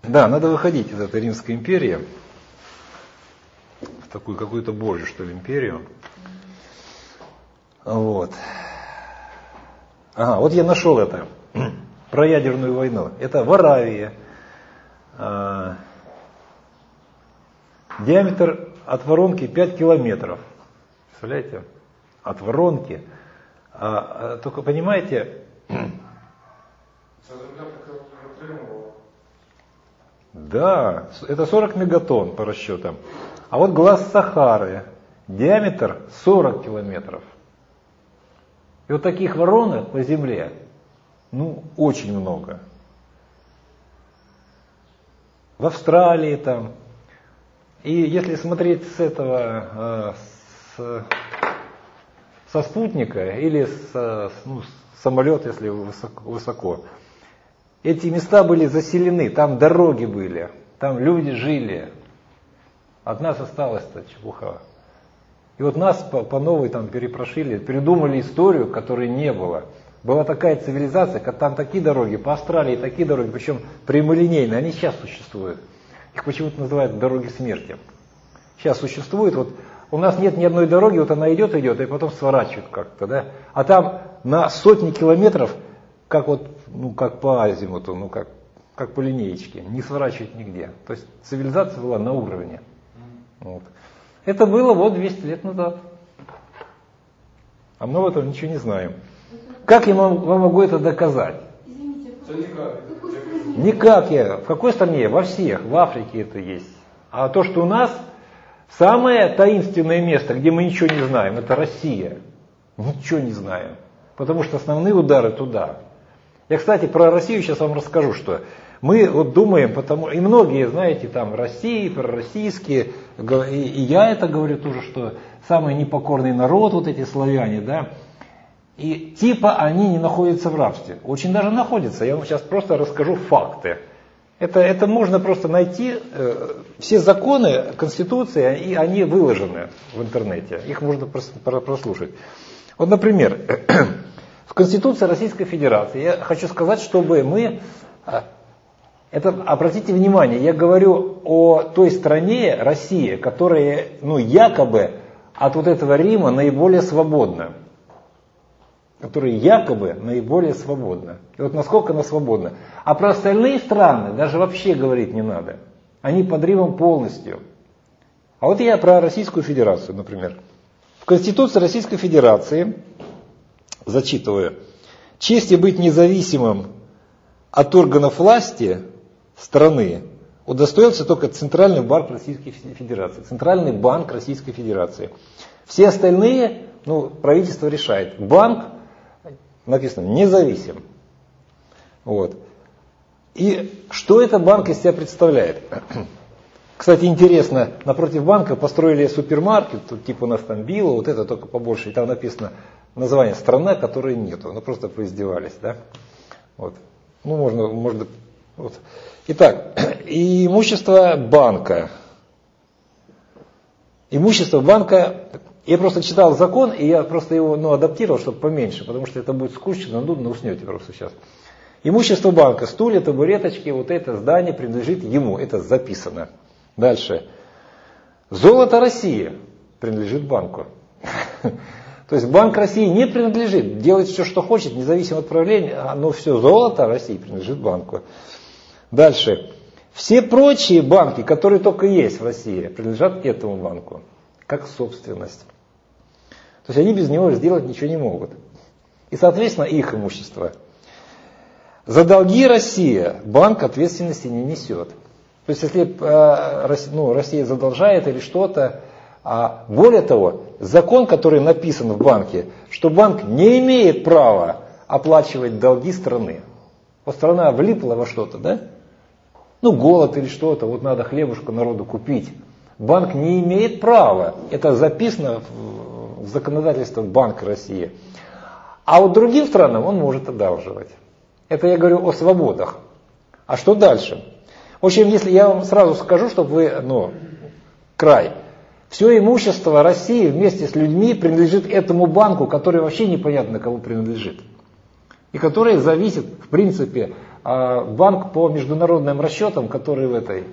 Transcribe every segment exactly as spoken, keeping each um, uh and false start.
Да, надо выходить из этой Римской империи в такую какую-то божью, что ли, империю. Вот. Ага, вот я нашел это. Про ядерную войну. Это в Аравии. А, диаметр от воронки пять километров. Представляете? От воронки. А, а, только понимаете... Да, это сорок мегатонн по расчетам. А вот глаз Сахары, диаметр сорок километров. И вот таких воронок по земле, ну, очень много. В Австралии там. И если смотреть с этого, с, со спутника или с, ну, с самолета, если высоко, высоко, эти места были заселены, там дороги были, там люди жили. От нас осталась-то чепуха. И вот нас по, по новой там перепрошили, придумали историю, которой не было. Была такая цивилизация, как там такие дороги, по Австралии такие дороги, причем прямолинейные, они сейчас существуют. Их почему-то называют дороги смерти. Сейчас существуют, вот у нас нет ни одной дороги, вот она идет, идет, и потом сворачивает как-то, да. А там на сотни километров, как вот, ну как по азимуту, ну как, как по линеечке, не сворачивает нигде. То есть цивилизация была на уровне. Вот. Это было вот двести лет назад. А мы об этом ничего не знаем. Как я вам, вам могу это доказать? Никак. Никак я. В какой стране? Во всех. В Африке это есть. А то, что у нас самое таинственное место, где мы ничего не знаем, это Россия. Ничего не знаем. Потому что основные удары туда. Я, кстати, про Россию сейчас вам расскажу, что мы вот думаем, потому, и многие, знаете, там России, пророссийские, и, и я это говорю тоже, что самый непокорный народ, вот эти славяне, да, и типа они не находятся в рабстве. Очень даже находятся. Я вам сейчас просто расскажу факты. Это, это можно просто найти, э, все законы, конституции, и они выложены в интернете. Их можно прослушать. Вот, например, в Конституции Российской Федерации, я хочу сказать, чтобы мы, это, обратите внимание, я говорю о той стране, Россия, которая, ну, якобы от вот этого Рима наиболее свободна. Которая якобы наиболее свободна. И вот насколько она свободна. А про остальные страны даже вообще говорить не надо. Они под Римом полностью. А вот я про Российскую Федерацию, например. В Конституции Российской Федерации, зачитываю, честь и быть независимым от органов власти страны удостоился только Центральный банк Российской Федерации. Центральный банк Российской Федерации. Все остальные, ну, правительство решает. Банк, написано, независим. Вот. И что этот банк из себя представляет? Кстати, интересно, напротив банка построили супермаркет, тут типа у нас там Билла, вот это только побольше, и там написано название страна, которой нету. Ну просто поиздевались, да? Вот. Ну можно, можно. Вот. Итак, и имущество банка. Имущество банка, я просто читал закон, и я просто его, ну, адаптировал, чтобы поменьше, потому что это будет скучно, нудно, уснете просто сейчас. Имущество банка, стулья, табуреточки, вот это здание принадлежит ему, это записано. Дальше. Золото России принадлежит банку. То есть Банк России не принадлежит, делает все, что хочет, независимо от правления, но все золото России принадлежит банку. Дальше. Все прочие банки, которые только есть в России, принадлежат этому банку, как собственность. То есть они без него сделать ничего не могут. И, соответственно, их имущество. За долги Россия банк ответственности не несет. То есть, если э, ну, Россия задолжает или что-то, а более того, закон, который написан в банке, что банк не имеет права оплачивать долги страны. Вот страна влипла во что-то, да? Ну, голод или что-то, вот надо хлебушку народу купить. Банк не имеет права. Это записано в законодательстве Банка России. А вот другим странам он может одалживать. Это я говорю о свободах. А что дальше? В общем, если я вам сразу скажу, чтобы вы, ну, край. Все имущество России вместе с людьми принадлежит этому банку, который вообще непонятно кому принадлежит. И который зависит, в принципе, а банк по международным расчетам, который в этой,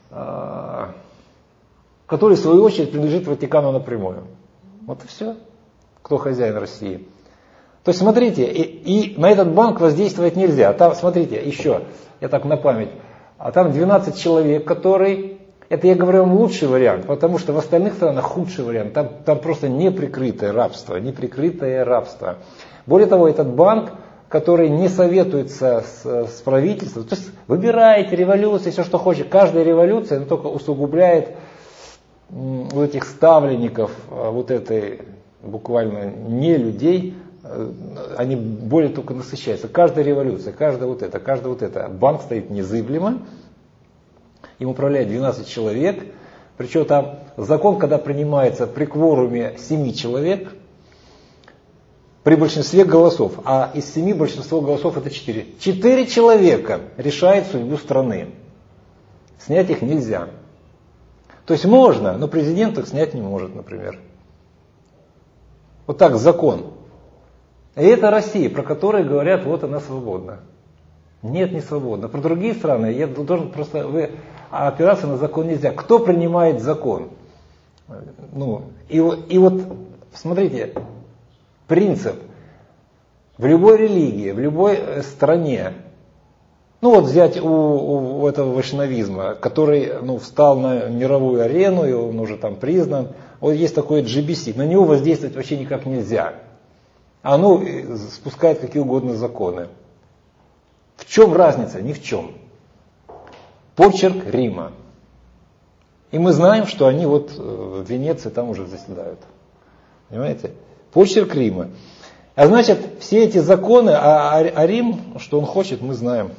который в свою очередь принадлежит Ватикану напрямую. Вот и все. Кто хозяин России. То есть смотрите, и, и на этот банк воздействовать нельзя. Там, смотрите, еще, я так на память, а там двенадцать человек, которые, это я говорю вам лучший вариант, потому что в остальных странах худший вариант. Там, там просто неприкрытое рабство, неприкрытое рабство. Более того, этот банк, который не советуется с, с правительством, то есть выбираете революцию, все что хочет, каждая революция, она только усугубляет у этих ставленников вот этой буквально не людей, они более только насыщаются. Каждая революция, каждая вот это, каждая вот это. Банк стоит незыблемо, им управляет двенадцать человек, причем там закон, когда принимается при кворуме семи человек, при большинстве голосов, а из семи большинство голосов это четыре. Четыре человека решают судьбу страны. Снять их нельзя. То есть можно, но президент их снять не может, например. Вот так закон. И это Россия, про которую говорят, вот она свободна. Нет, не свободна. Про другие страны я должен просто... Вы, а опираться на закон нельзя. Кто принимает закон? Ну, и, и вот, смотрите, принцип. В любой религии, в любой стране, ну вот взять у, у, у этого вайшнавизма, который ну, встал на мировую арену, и он уже там признан, вот есть такой джи би си, на него воздействовать вообще никак нельзя. Оно спускает какие угодно законы. В чем разница? Ни в чем. Почерк Рима. И мы знаем, что они вот в Венеции там уже заседают. Понимаете? Почерк Рима. А значит, все эти законы, а, а, а Рим, что он хочет, мы знаем.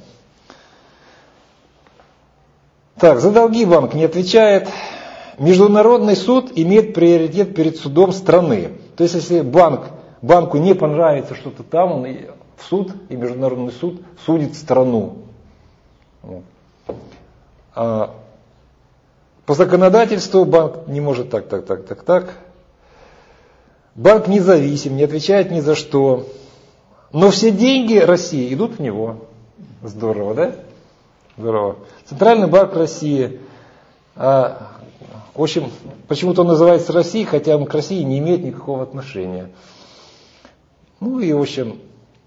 Так, за долги банк не отвечает. Международный суд имеет приоритет перед судом страны. То есть, если банк, банку не понравится что-то там, он в суд, и Международный суд судит страну. А по законодательству банк не может так, так, так, так, так. Банк независим, не отвечает ни за что. Но все деньги России идут в него. Здорово, да? Здорово. Центральный банк России. А, в общем, почему-то он называется Россией, хотя он к России не имеет никакого отношения. Ну и, в общем,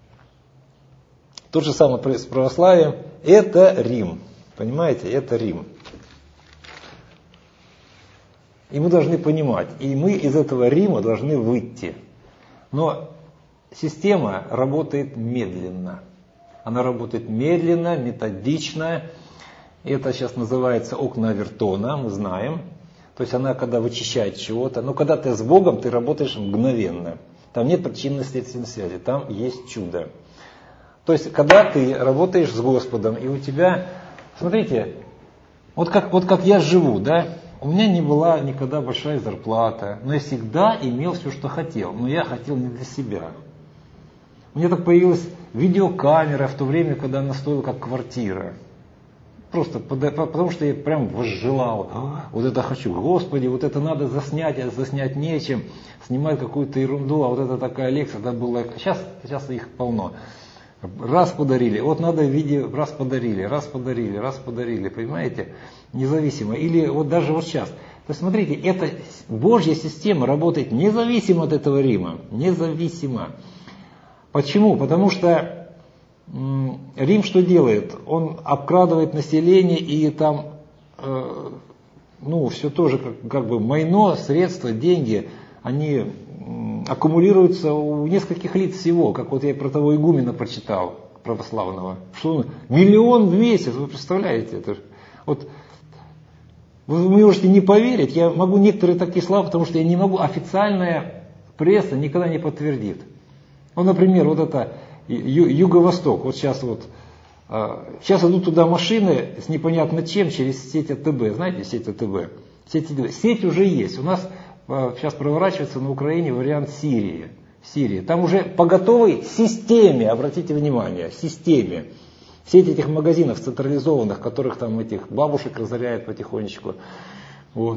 то же самое с православием. Это Рим. Понимаете? Это Рим. И мы должны понимать, и мы из этого Рима должны выйти. Но система работает медленно. Она работает медленно, методично. Это сейчас называется окна Авертона, мы знаем. То есть она, когда вычищает чего-то, но когда ты с Богом, ты работаешь мгновенно. Там нет причинно-следственной связи, там есть чудо. То есть, когда ты работаешь с Господом, и у тебя, смотрите, вот как, вот как я живу, да, у меня не была никогда большая зарплата, но я всегда имел все, что хотел, но я хотел не для себя. У меня так появилась видеокамера в то время, когда она стоила как квартира. Просто потому, что я прям возжелал, вот это хочу, Господи, вот это надо заснять, а заснять нечем, снимать какую-то ерунду, а вот это такая лекция, да была, сейчас, сейчас их полно. Раз подарили, вот надо видео, раз подарили, раз подарили, раз подарили, понимаете, независимо. Или вот даже вот сейчас. То есть смотрите, эта Божья система работает независимо от этого Рима, независимо. Почему? Потому что м, Рим что делает? Он обкрадывает население и там, э, ну, все тоже как, как бы майно, средства, деньги, они аккумулируется у нескольких лиц всего, как вот я про того игумена прочитал, православного, что он миллион в месяц, вы представляете, это вот вы можете не поверить, я могу некоторые такие слова, потому что я не могу, официальная пресса никогда не подтвердит. Ну, например, вот это Ю- Юго-Восток, вот сейчас вот, сейчас идут туда машины с непонятно чем через сеть АТБ, знаете, сеть АТБ, сеть АТБ, сеть уже есть, у нас сейчас проворачивается на Украине вариант Сирии. Сирии. Там уже по готовой системе, обратите внимание, системе. Сеть этих магазинов централизованных, которых там этих бабушек разоряют потихонечку. Вот.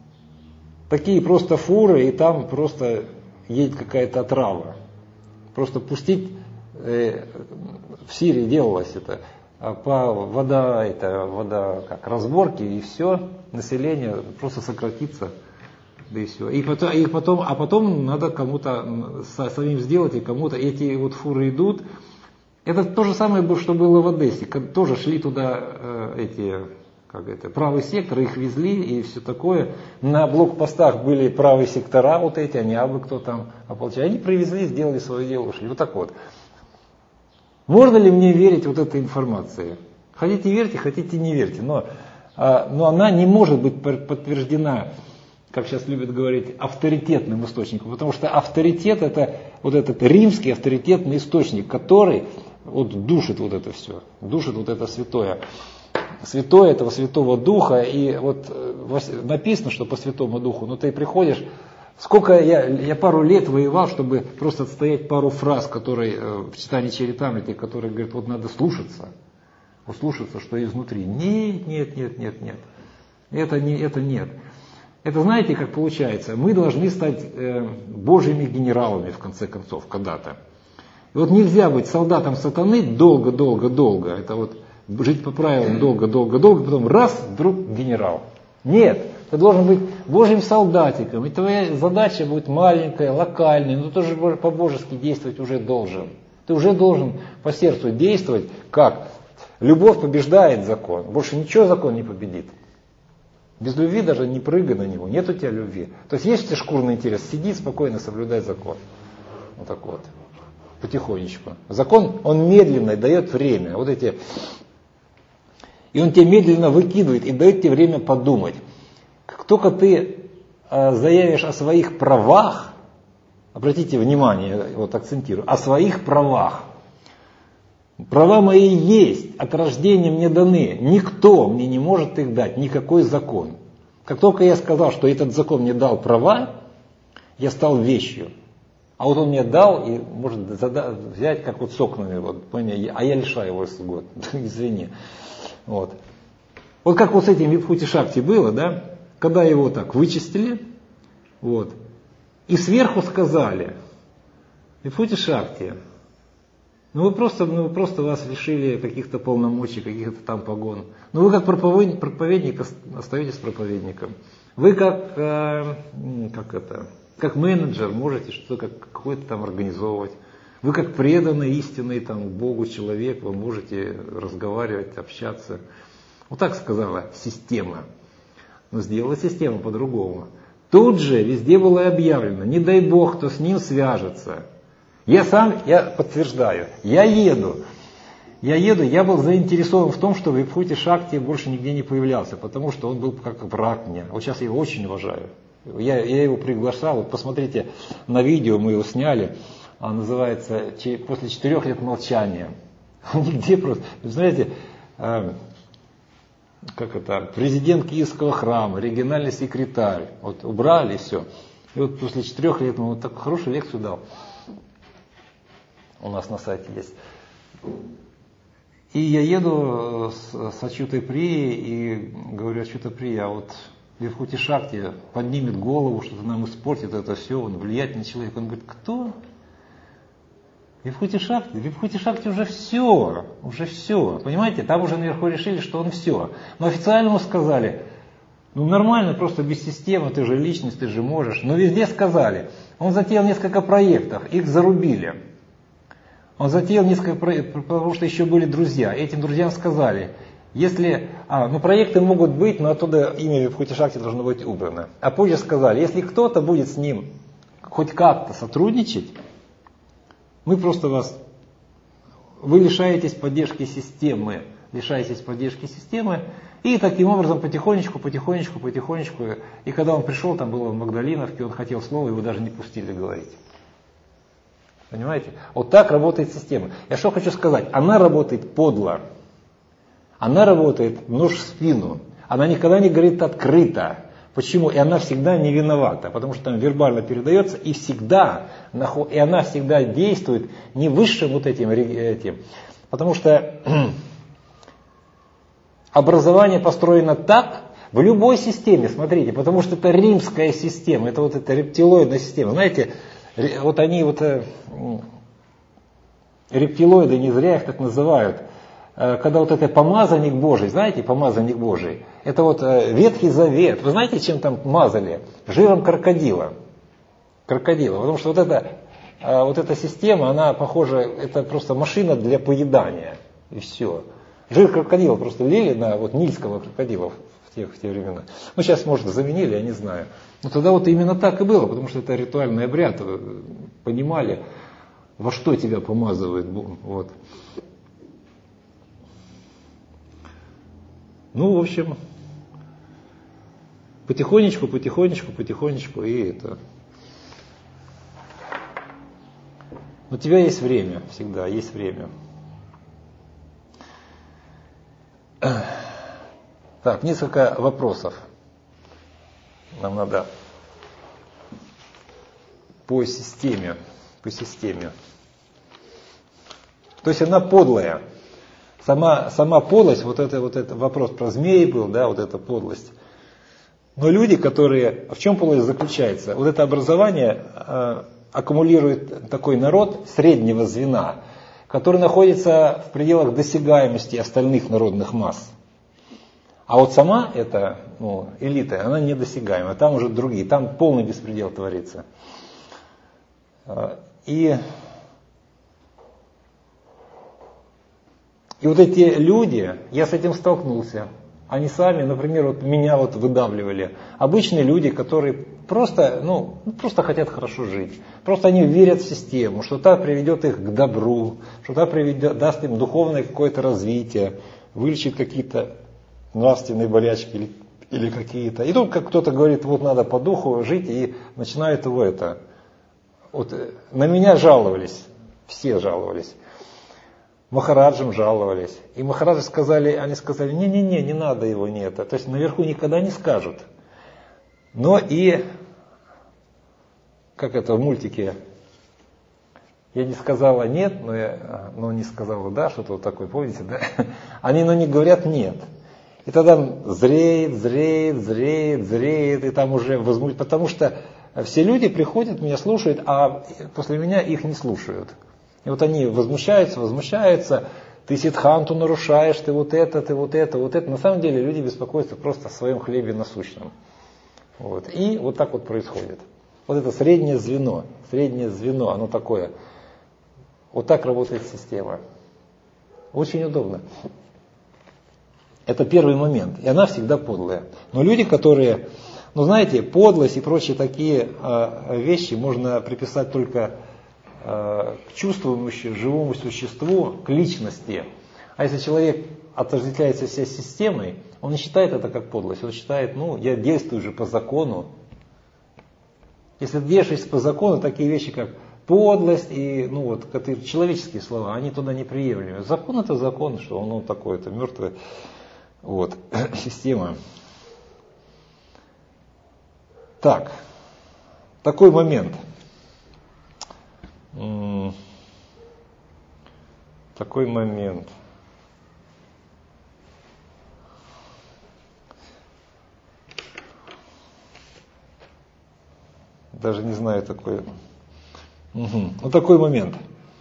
Такие просто фуры, и там просто едет какая-то отрава. Просто пустить, э, в Сирии делалось это, по вода, это, вода как разборки, и все, население просто сократится, да и все. И потом, и потом, а потом надо кому-то самим сделать, и кому-то эти вот фуры идут. Это то же самое, что было в Одессе, тоже шли туда э, эти, как это, правый сектор, их везли и все такое. На блокпостах были правые сектора, вот эти, они абы кто там ополчали. Они привезли, сделали свое дело, ушли. Вот так вот. Можно ли мне верить вот этой информации? Хотите верьте, хотите не верьте, но, но она не может быть подтверждена, как сейчас любят говорить, авторитетным источником, потому что авторитет это вот этот римский авторитетный источник, который вот душит вот это все, душит вот это святое. Святое этого Святого Духа, и вот написано, что по Святому Духу, но ты приходишь. Сколько я, я пару лет воевал, чтобы просто отстоять пару фраз, которые э, в читании Чаритамрити, которые говорят, вот надо слушаться, вот слушаться, что изнутри. Нет, нет, нет, нет, нет. Это, не, это нет. Это знаете, как получается? Мы должны стать э, божьими генералами, в конце концов, когда-то. И вот нельзя быть солдатом сатаны долго-долго-долго. Это вот жить по правилам долго-долго-долго, потом раз, вдруг генерал. Нет. Ты должен быть Божьим солдатиком, и твоя задача будет маленькая, локальная, но ты тоже по-божески действовать уже должен. Ты уже должен по сердцу действовать, как? Любовь побеждает закон, больше ничего закон не победит. Без любви даже не прыгай на него, нет у тебя любви. То есть есть у тебя шкурный интерес, сиди спокойно, соблюдай закон. Вот так вот, потихонечку. Закон, он медленно дает время, вот эти, и он тебе медленно выкидывает и дает тебе время подумать. Как только ты э, заявишь о своих правах, обратите внимание, вот акцентирую, о своих правах. Права мои есть, от рождения мне даны. Никто мне не может их дать, никакой закон. Как только я сказал, что этот закон мне дал права, я стал вещью. А вот он мне дал и может зада- взять, как вот с окнами, вот, а я лишаю его год. Извини. Вот. Вот как вот с этим Вибхути Шакти было, да? Когда его так вычистили, вот, и сверху сказали, Вибхути Шакти, ну вы просто, ну вы просто вас лишили каких-то полномочий, каких-то там погон. Ну вы как проповедник, проповедник остаетесь проповедником. Вы как, э, как это, как менеджер можете что-то как, какое-то там организовывать. Вы как преданный, истинный там, Богу человек, вы можете разговаривать, общаться. Вот так сказала система. Но сделала система по-другому. Тут же везде было объявлено, не дай Бог, кто с ним свяжется. Я сам, я подтверждаю, я еду. Я еду, я был заинтересован в том, что Вибхути Шакти больше нигде не появлялся, потому что он был как враг мне. Вот сейчас я его очень уважаю. Я, я его приглашал, вот посмотрите на видео, мы его сняли, он называется «После четырех лет молчания». Он нигде просто, вы знаете, как это, президент Киевского храма, региональный секретарь, вот убрали все. И вот после четырех лет он вот такую хорошую лекцию дал. У нас на сайте есть. И я еду с, с Ачютой Прией и говорю, Ачюта Прия, а вот Вибхути Шакти поднимет голову, что-то нам испортит это все, он влиятельный человек. Он говорит, кто? Вибхути Шакти, Вибхути Шакти уже все, уже все, понимаете, там уже наверху решили, что он все. Но официально ему сказали, ну нормально, просто без системы, ты же личность, ты же можешь. Но везде сказали, он затеял несколько проектов, их зарубили. Он затеял несколько проектов, потому что еще были друзья. Этим друзьям сказали, если, а, ну проекты могут быть, но оттуда имя Вибхути Шакти должно быть убрано. А позже сказали, если кто-то будет с ним хоть как-то сотрудничать, мы просто вас, вы лишаетесь поддержки системы, лишаетесь поддержки системы, и таким образом потихонечку, потихонечку, потихонечку, и когда он пришел, там было в Магдалиновке, он хотел слова, его даже не пустили говорить. Понимаете? Вот так работает система. Я что хочу сказать, она работает подло, она работает нож в спину, она никогда не говорит открыто. Почему? И она всегда не виновата, потому что там вербально передается, и всегда, и она всегда действует не высшим вот этим, этим. Потому что образование построено так, в любой системе, смотрите, потому что это римская система, это вот эта рептилоидная система. Знаете, вот они вот, рептилоиды, не зря их так называют, когда вот это помазанник Божий, знаете, помазанник Божий, это вот Ветхий Завет. Вы знаете, чем там мазали? Жиром крокодила. Крокодила. Потому что вот эта, вот эта система, она похожа, это просто машина для поедания. И все. Жир крокодила просто лили на вот нильского крокодила в те, в те времена. Ну, сейчас, может, заменили, я не знаю. Но тогда вот именно так и было, потому что это ритуальный обряд. Понимали, во что тебя помазывает. Вот. Ну, в общем, потихонечку, потихонечку, потихонечку, и это. У тебя есть время, всегда есть время. Так, несколько вопросов. Нам надо по системе, по системе. То есть она подлая. Сама, сама подлость, вот это, вот это вопрос про змей был, да, вот эта подлость. Но люди, которые, в чем подлость заключается? Вот это образование э, аккумулирует такой народ среднего звена, который находится в пределах досягаемости остальных народных масс. А вот сама эта ну, элита, она недосягаема, там уже другие, там полный беспредел творится. И, и вот эти люди, я с этим столкнулся, они сами, например, вот меня вот выдавливали. Обычные люди, которые просто, ну, просто хотят хорошо жить. Просто они верят в систему, что та приведет их к добру, что та приведет, даст им духовное какое-то развитие, вылечит какие-то нравственные болячки или, или какие-то. И тут как кто-то говорит, вот надо по духу жить, и начинает его это. Вот, на меня жаловались, все жаловались. Махараджам жаловались. И Махараджи сказали, они сказали, не-не-не, не надо его, не это. То есть наверху никогда не скажут. Но и, как это в мультике, я не сказала нет, но, я, но не сказала да, что-то вот такое, помните, да? Они, но не говорят нет. И тогда зреет, зреет, зреет, зреет, и там уже возмутит, потому что все люди приходят, меня слушают, а после меня их не слушают. И вот они возмущаются, возмущаются, ты сиддханту нарушаешь, ты вот это, ты вот это, вот это. На самом деле люди беспокоятся просто о своем хлебе насущном. Вот. И вот так вот происходит. Вот это среднее звено, среднее звено, оно такое. Вот так работает система. Очень удобно. Это первый момент. И она всегда подлая. Но люди, которые, ну знаете, подлость и прочие такие э, вещи можно приписать только э, к чувствующему, живому существу, к личности. А если человек отождествляется всей системой, он не считает это как подлость. Он считает, ну, я действую же по закону. Если ты действуешь по закону, такие вещи, как подлость и, ну вот, человеческие слова, они туда неприемлемы. Закон это закон, что он ну, такой, это мертвый. Вот, система. Так, такой момент. М-м, такой момент. Даже не знаю такой. Угу. Вот такой момент.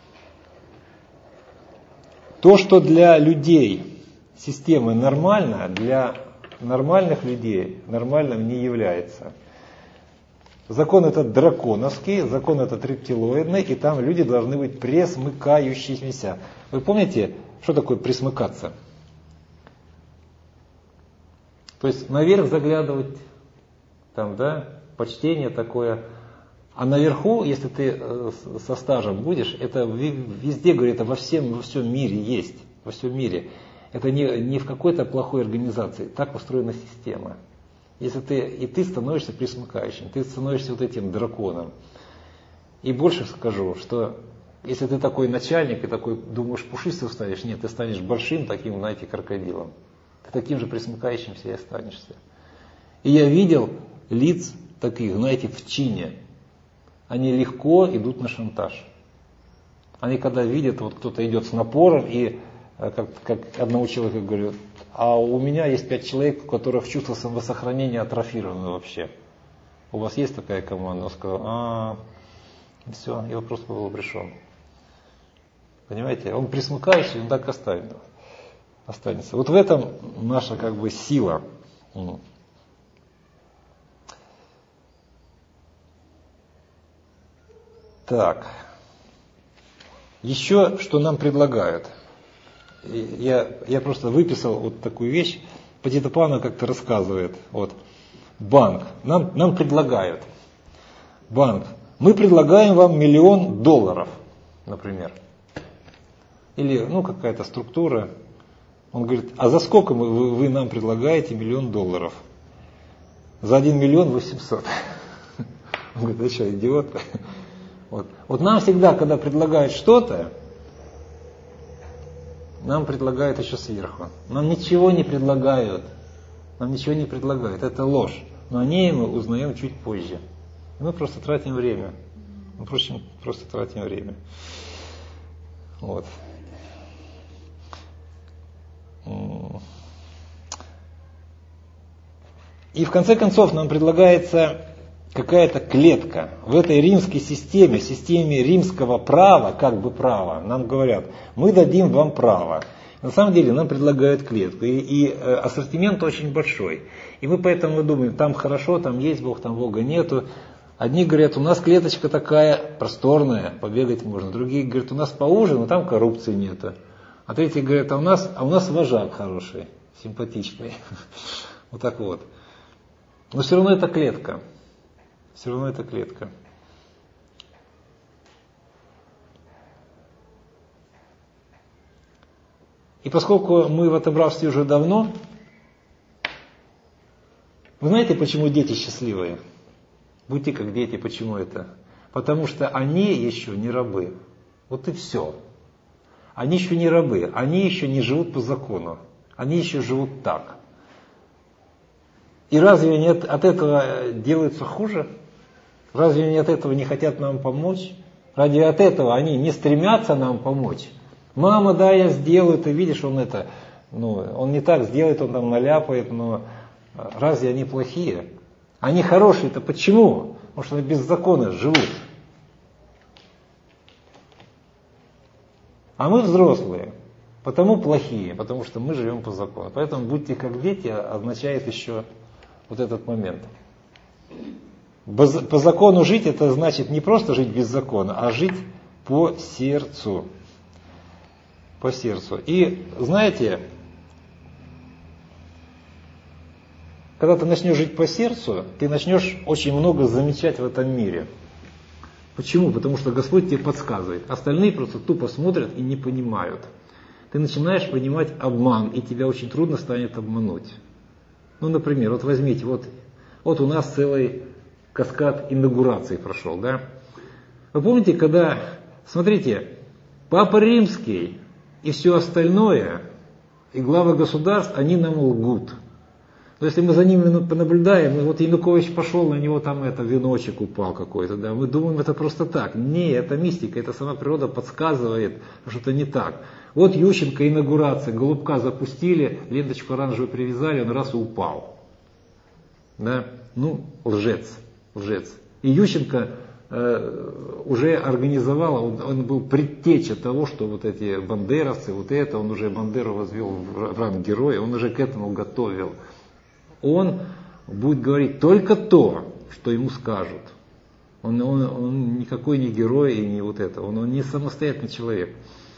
То, что для людей система нормальна, для нормальных людей нормальным не является. Закон этот драконовский, закон этот рептилоидный, и там люди должны быть пресмыкающимися. Вы помните, что такое пресмыкаться? То есть наверх заглядывать, там, да, почтение такое. А наверху, если ты со стажем будешь, это везде, говорит, это во всем, во всем мире есть, во всем мире. Это не, не в какой-то плохой организации. Так устроена система. Если ты, и ты становишься пресмыкающим, ты становишься вот этим драконом. И больше скажу, что если ты такой начальник и такой думаешь, пушистым станешь, нет, ты станешь большим таким, знаете, крокодилом. Ты таким же пресмыкающимся и останешься. И я видел лиц таких, знаете, в чине. Они легко идут на шантаж. Они когда видят, вот кто-то идет с напором и Как, как одному человеку говорю, а у меня есть пять человек, у которых чувство самосохранения атрофировано вообще. У вас есть такая команда? Он сказал, а, все, и вопрос был решен. Понимаете, он присмыкающий, он так оставит. останется. Вот в этом наша как бы сила. Так. Еще что нам предлагают. Я, я просто выписал вот такую вещь. Патитапана как-то рассказывает. Вот. Банк. Нам, нам предлагают. Банк. Мы предлагаем вам миллион долларов, например. Или ну, какая-то структура. Он говорит, а за сколько вы, вы нам предлагаете миллион долларов? За один миллион восемьсот. Он говорит, ты что, идиот? Вот. вот нам всегда, когда предлагают что-то, нам предлагают еще сверху. Нам ничего не предлагают. Нам ничего не предлагают. Это ложь. Но о ней мы узнаем чуть позже. И мы просто тратим время. Мы просто, просто тратим время. Вот. И в конце концов нам предлагается какая-то клетка. В этой римской системе, системе римского права, как бы права, нам говорят, мы дадим вам право. На самом деле нам предлагают клетку. И, и ассортимент очень большой. И мы поэтому думаем, там хорошо, там есть Бог, там Бога нету. Одни говорят, у нас клеточка такая просторная, побегать можно. Другие говорят, у нас поуже, но там коррупции нету. А третьи говорят, а у нас, а у нас вожак хороший, симпатичный. Вот так вот. Но все равно это клетка. Все равно это клетка. И поскольку мы в этом рабстве уже давно, вы знаете, почему дети счастливые? Будьте как дети, почему это? Потому что они еще не рабы. Вот и все. Они еще не рабы, они еще не живут по закону. Они еще живут так. И разве они от, от этого делаются хуже? Разве они от этого не хотят нам помочь? Разве от этого они не стремятся нам помочь? Мама, да, я сделаю, ты видишь, он это, ну, он не так сделает, он там наляпает, но разве они плохие? Они хорошие-то почему? Потому что они без закона живут. А мы взрослые, потому плохие, потому что мы живем по закону. Поэтому будьте как дети означает еще вот этот момент. По закону жить, это значит не просто жить без закона, а жить по сердцу. По сердцу. И знаете, когда ты начнешь жить по сердцу, ты начнешь очень много замечать в этом мире. Почему? Потому что Господь тебе подсказывает. Остальные просто тупо смотрят и не понимают. Ты начинаешь понимать обман, и тебя очень трудно станет обмануть. Ну, например, вот возьмите, вот, вот у нас целый каскад инаугураций прошел, да? Вы помните, когда, смотрите, Папа Римский и все остальное, и главы государств, они нам лгут. Но если мы за ними понаблюдаем, вот Янукович пошел, на него там это веночек упал какой-то, да, мы думаем, это просто так. Не, это мистика, это сама природа подсказывает, что это не так. Вот Ющенко, инаугурация, голубка запустили, ленточку оранжевую привязали, он раз и упал. Да? Ну, лжец, лжец. И Ющенко э, уже организовал, он, он был предтеча того, что вот эти бандеровцы, вот это, он уже Бандеру возвел в ранг героя, он уже к этому готовил. Он будет говорить только то, что ему скажут. Он, он, он никакой не герой и не вот это. Он, он не самостоятельный человек.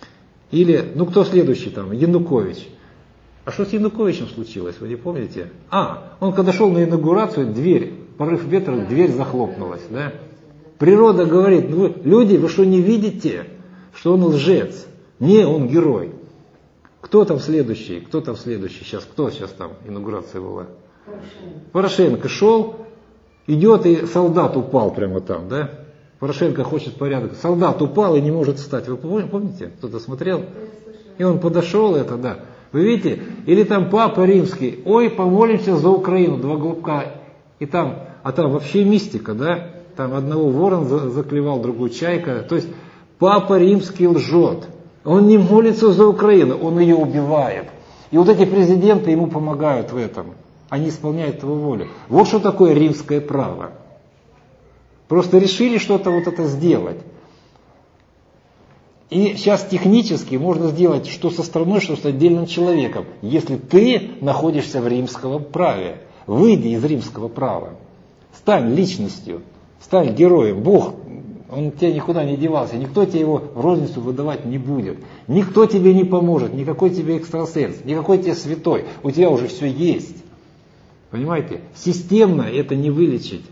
Или, ну кто следующий там? Янукович. А что с Януковичем случилось, вы не помните? А, он когда шел на инаугурацию, дверь, порыв ветра, дверь захлопнулась. Да? Природа говорит, ну, люди, вы что не видите, что он лжец? Не, он герой. Кто там следующий? Кто там следующий? Сейчас, кто сейчас там инаугурация была? Порошенко. Порошенко шел, идет, и солдат упал прямо там, да? Порошенко хочет порядок. Солдат упал и не может встать. Вы помните? Кто-то смотрел? И он подошел, это, да. Вы видите? Или там Папа Римский. Ой, помолимся за Украину. Два голубка. И там, а там вообще мистика, да? Там одного ворон заклевал, другую чайка. То есть Папа Римский лжет. Он не молится за Украину, он ее убивает. И вот эти президенты ему помогают в этом. Они исполняют его волю. Вот что такое римское право. Просто решили что-то вот это сделать. И сейчас технически можно сделать что со страной, что с отдельным человеком, если ты находишься в римском праве. Выйди из римского права. Стань личностью, стань героем. Бог, Он от тебя никуда не девался, никто тебе его в розницу выдавать не будет. Никто тебе не поможет, никакой тебе экстрасенс, никакой тебе святой. У тебя уже все есть. Понимаете? Системно это не вылечить.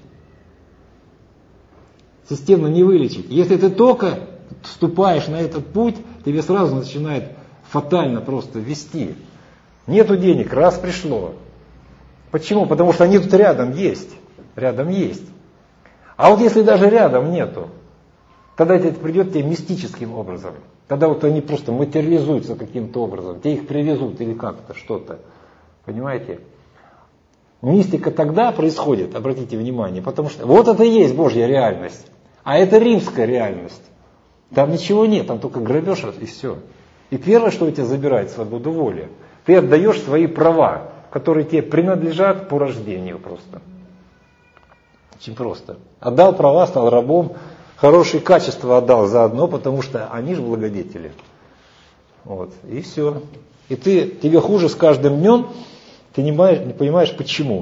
Системно не вылечить. Если ты только вступаешь на этот путь, тебе сразу начинает фатально просто вести. Нету денег, раз пришло. Почему? Потому что они тут рядом есть. Рядом есть. А вот если даже рядом нету, тогда это придет тебе мистическим образом. Тогда вот они просто материализуются каким-то образом. Тебе их привезут или как-то, что-то. Понимаете? Мистика тогда происходит, обратите внимание, потому что вот это и есть Божья реальность. А это римская реальность. Там ничего нет, там только грабеж и все. И первое, что у тебя забирает свободу воли, ты отдаешь свои права, которые тебе принадлежат по рождению просто. Очень просто. Отдал права, стал рабом, хорошие качества отдал заодно, потому что они же благодетели. Вот. И все. И ты, тебе хуже с каждым днем, ты не понимаешь, не понимаешь почему.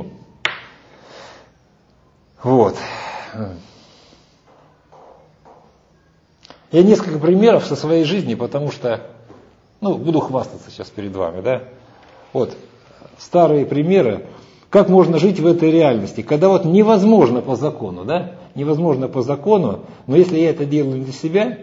Вот. Я несколько примеров со своей жизни, потому что, ну, буду хвастаться сейчас перед вами, да. Вот, старые примеры, как можно жить в этой реальности, когда вот невозможно по закону, да, невозможно по закону, но если я это делаю для себя,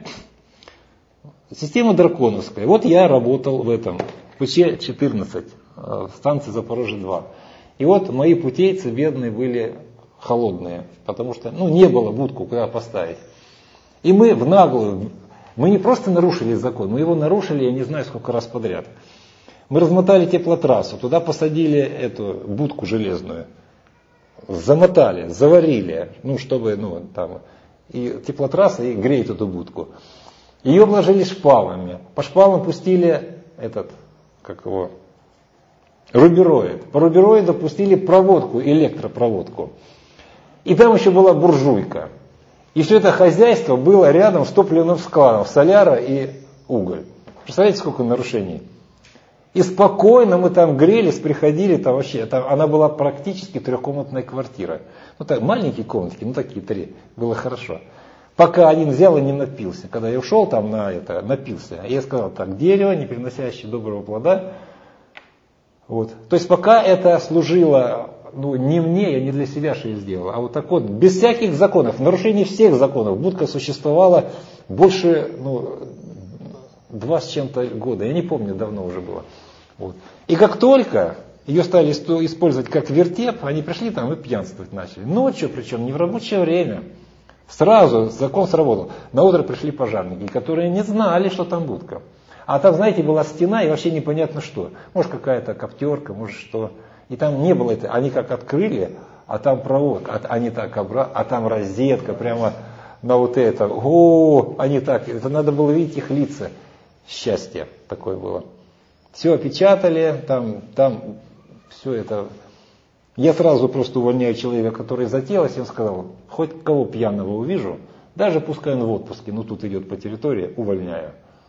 система драконовская. Вот я работал в этом, П Ч четырнадцать, в станции Запорожье два. И вот мои путейцы бедные были холодные, потому что, ну, не было будку куда поставить. И мы в наглую, мы не просто нарушили закон, мы его нарушили, я не знаю сколько раз подряд. Мы размотали теплотрассу, туда посадили эту будку железную, замотали, заварили, ну, чтобы, ну, там, и теплотрасса и греет эту будку. Ее обложили шпалами, по шпалам пустили этот, как его, рубероид. По рубероиду пустили проводку, электропроводку. И там еще была буржуйка. И все это хозяйство было рядом с топливным складом, соляра и уголь. Представляете, сколько нарушений? И спокойно мы там грелись, приходили, там вообще, там, она была практически трехкомнатная квартира. Ну так, маленькие комнатки, ну такие три, было хорошо. Пока один взял и не напился. Когда я ушел там на это, напился. Я сказал, так, дерево, не приносящее доброго плода. Вот. То есть пока это служило, ну, не мне, я не для себя что я сделал, а вот так вот, без всяких законов, в нарушении всех законов, будка существовала больше, ну, два с чем-то года, я не помню, давно уже было. Вот. И как только ее стали использовать как вертеп, они пришли там и пьянствовать начали. Ночью, причем не в рабочее время. Сразу закон сработал. На утро пришли пожарники, которые не знали, что там будка. А там, знаете, была стена и вообще непонятно что. Может какая-то коптерка, может что. И там не было это. Они как открыли, а там проводка. А, они так обра... а там розетка прямо на вот это. О, они так. Это надо было видеть их лица. Счастье такое было. Все опечатали, там, там все это. Я сразу просто увольняю человека, который затеялся, и он сказал, хоть кого пьяного увижу, даже пускай он в отпуске, но тут идет по территории, увольняю.